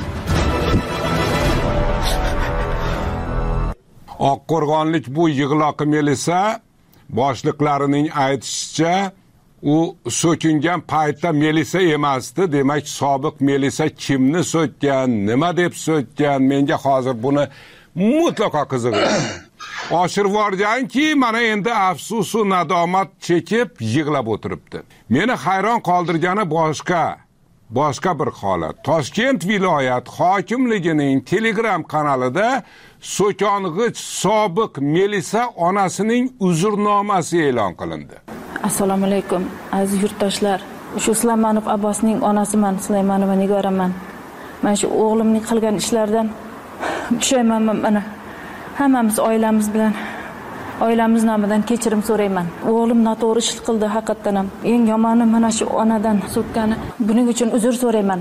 Oqqo'rg'onlik bu yig'loqi Melisa boshliqlarining aytishicha, u so'kingan paytda Melisa emasdi. Demak, sobiq Melisa kimni so'kkan, nima deb so'kkan, menga hozir buni mutlaqo qiziq. Oshirib yuborganki, mana endi afsus va nadomat chekib yig'lab o'tiribdi. Meni hayron qoldirgani boshqa, boshqa bir holat. Toshkent viloyat hokimligining Telegram kanalida so'kong'ich sobiq Melisa onasining uzrnomasi e'lon qilindi. Assalomu alaykum, aziz yurtdoshlar. Shu Suleymanov Abbosning onasiman, Suleymanova Nigoraman. mana shu o'g'limning qilgan ishlaridan pushaymonman. Mana hammamiz oilamiz bilan oilamiz nomidan kechirim so'rayman. O'g'lim noto'g'ri ish qildi haqiqatan ham. Eng yomoni mana shu onadan so'kkani. Buning uchun uzr so'rayman.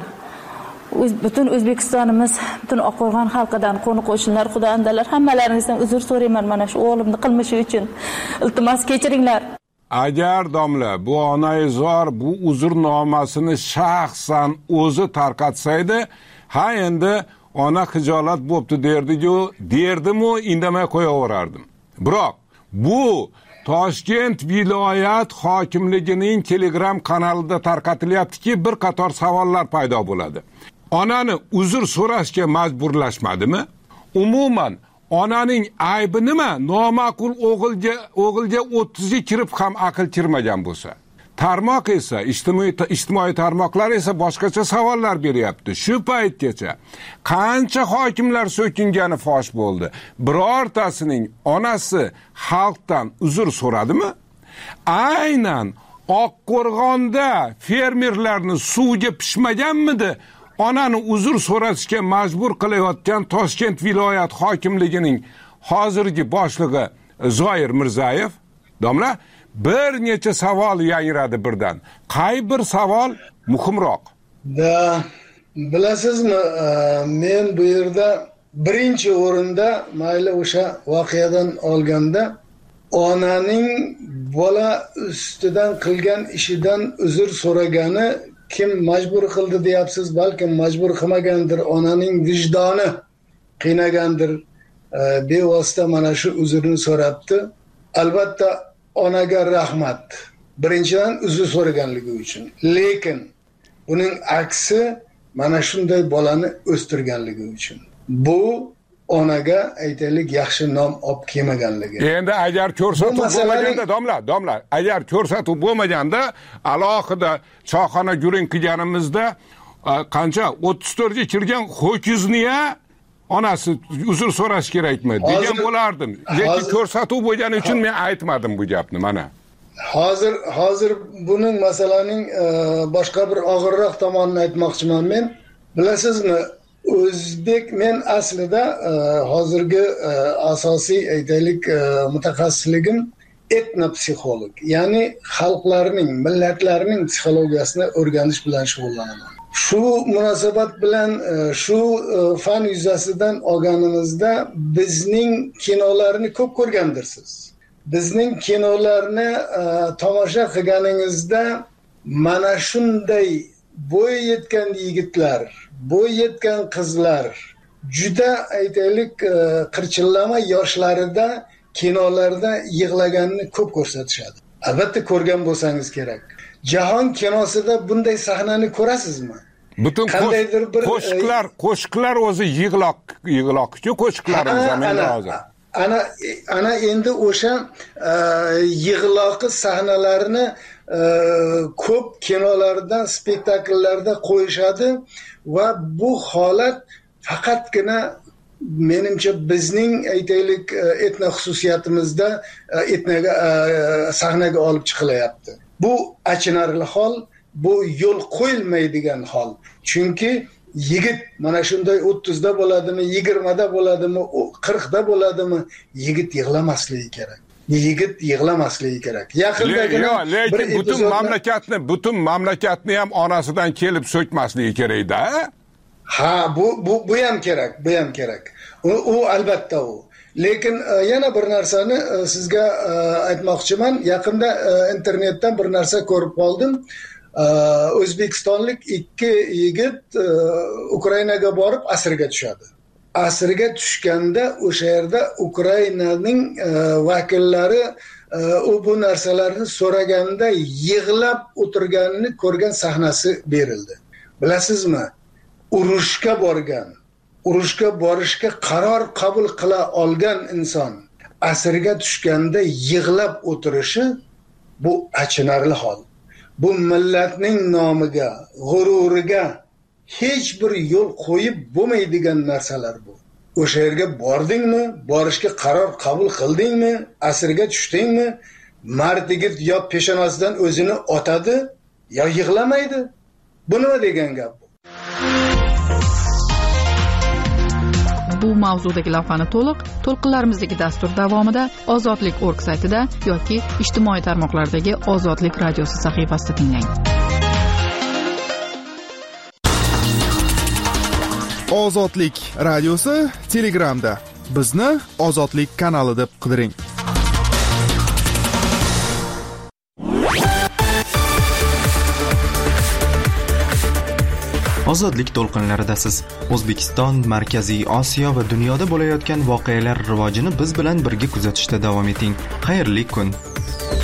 Butun O'zbekistonimiz, butun Oqqo'rg'on xalqidan, qo'ni-qo'shnilar, xudoandalar hammalaringizdan uzr so'rayman mana shu o'g'limning qilmishi uchun. Iltimos kechiringlar. Agar domla bu onaizor bu uzrnomasini shaxsan o'zi tarqatsaydi, ha endi ona xijolat bo'pti derdi-ku, derdim-u, indamay qo'yaverardim. Biroq bu Toshkent viloyat hokimligining Telegram kanalida tarqatilyaptiki, bir qator savollar paydo bo'ladi. Onani uzr so'rashga majburlashmadimi? Umuman onaning aybi nima? Noma'qul o'g'ilga o'g'ilga o'ttizga kirib ham aql kirmagan bo'lsa. Tarmoq esa, ijtimoiy ijtimoiy tarmoqlar esa boshqacha savollar beryapti. Shu paytgacha qancha hokimlar so'kingani fosh bo'ldi. Birortasining onasi xalqdan uzr so'radimi? Aynan Oqqo'rg'onda fermerlarni suvga pishmaganmidi? Onani uzr so'rashga majbur qilayotgan Toshkent viloyat hokimligining hozirgi boshlig'i Zoir Mirzayev, domla, bir necha savol yangradi birdan. Qay bir savol muhimroq? Da, bilasizmi, men bu yerda birinchi o'rinda mayli o'sha voqeadan olganda onaning bola ustidan qilgan ishidan uzr so'ragani kim majbur qildi deyapsiz, balkim majbur qilmagandir, onaning vijdoni qiynagandir, bevosita mana shu uzrni so'rabdi. Albatta onaga rahmat. Birinchidan uzr so'raganligi uchun. Lekin buning aksi mana shunday bolani o'stirganligi uchun. Bu onaga aytaylik yaxshi nom olib kelmaganligi. Endi agar ko'rsatuv bo'lmaganda, domla, domla, agar ko'rsatuv bo'lmaganda, alohida choyxona guring qilganimizda qancha o'ttiz to'rtga kirgan ho'kizni-ya onasi uzr so'rash kerakmi degan bo'lardim. Lekin ko'rsatuv bo'lgani uchun men aytmadim bu gapni mana. Hozir hozir buning masalaning boshqa bir og'irroq tomonini aytmoqchiman men. Bilasizmi, O'zbek men aslida hozirgi asosiy aytaylik mutaxassisligim etnopsixolog, ya'ni xalqlarning, millatlarning psixologiyasini o'rganish bilan shug'ullanaman. Shu munosabat bilan shu fan yuzasidan olganimizda bizning kinolarni ko'p ko'rgandirsiz. Bizning kinolarni tomosha qilganingizda mana shunday bo'y yetgan yigitlar, bo'y yetgan qizlar juda aytaylik qirchillama yoshlarida kinolarda yig'laganini ko'p ko'rsatishadi. Albatta ko'rgan bo'lsangiz kerak. Jahon kinosida bunday sahnani ko'rasizmi? Butun qo'shiqlar, qo'shiqlar o'zi yig'loq, yig'loq-ku qo'shiqlarimiz mana hozir. Ana ana endi o'sha yig'loqi sahnalarni ko'p kinolardan, spektakllarda qo'yishadi va bu holat faqatgina menimcha bizning aytaylik etno xususiyatimizda etnaga sahnaga olib chiqilyapti. Bu achinarli hol, bu yo'l qo'yilmaydigan hol. Chunki yigit mana shunday o'ttizda bo'ladimi, yigirmada bo'ladimi, qirqda bo'ladimi, yigit yig'lamasligi kerak. Yigit yig'lamasligi kerak. Yaqindagina lekin butun mamlakatni, butun mamlakatni ham onasidan kelib so'kmasligi kerak-da. Ha, bu bu bu ham kerak, bu ham kerak. U, u albatta u. Lekin yana bir narsani sizga aytmoqchiman. Yaqinda internetdan bir narsa ko'rib qoldim. O'zbekistonlik ikki yigit Ukrainaga borib asirga tushadi. Asirga tushganda o'sha yerda Ukrainaning vakillari u bu narsalarni so'raganda yig'lab o'tirganini ko'rgan sahnasi berildi. Bilasizmi? Urushga borgan, urushga borishga qaror qabul qila olgan inson asirga tushganda yig'lab o'tirishi bu achinarli hol. Bu millatning nomiga, g'ururiga hech bir yo'l qo'yib bo'lmaydigan narsalar bu. O'sha yerga bordingmi, borishga qaror qabul qildingmi, asirga tushdingmi, mard yigit yo peshonasidan o'zini otadi, yo yig'lamaydi. Bu nima degan gap bu? bu mavzudagi lavhani to'liq to'lqinlarimizdagi dastur davomida ozodlik org saytida yoki ijtimoiy tarmoqlardagi ozodlik radiosi sahifasida tinglang. Ozodlik radiosi Telegramda. Bizni Ozodlik kanali deb qidiring. Ozodlik to'lqinlaridasiz. O'zbekiston, Markaziy Osiyo va dunyoda bo'layotgan voqealar rivojini biz bilan birga kuzatishda davom eting. Xayrli kun.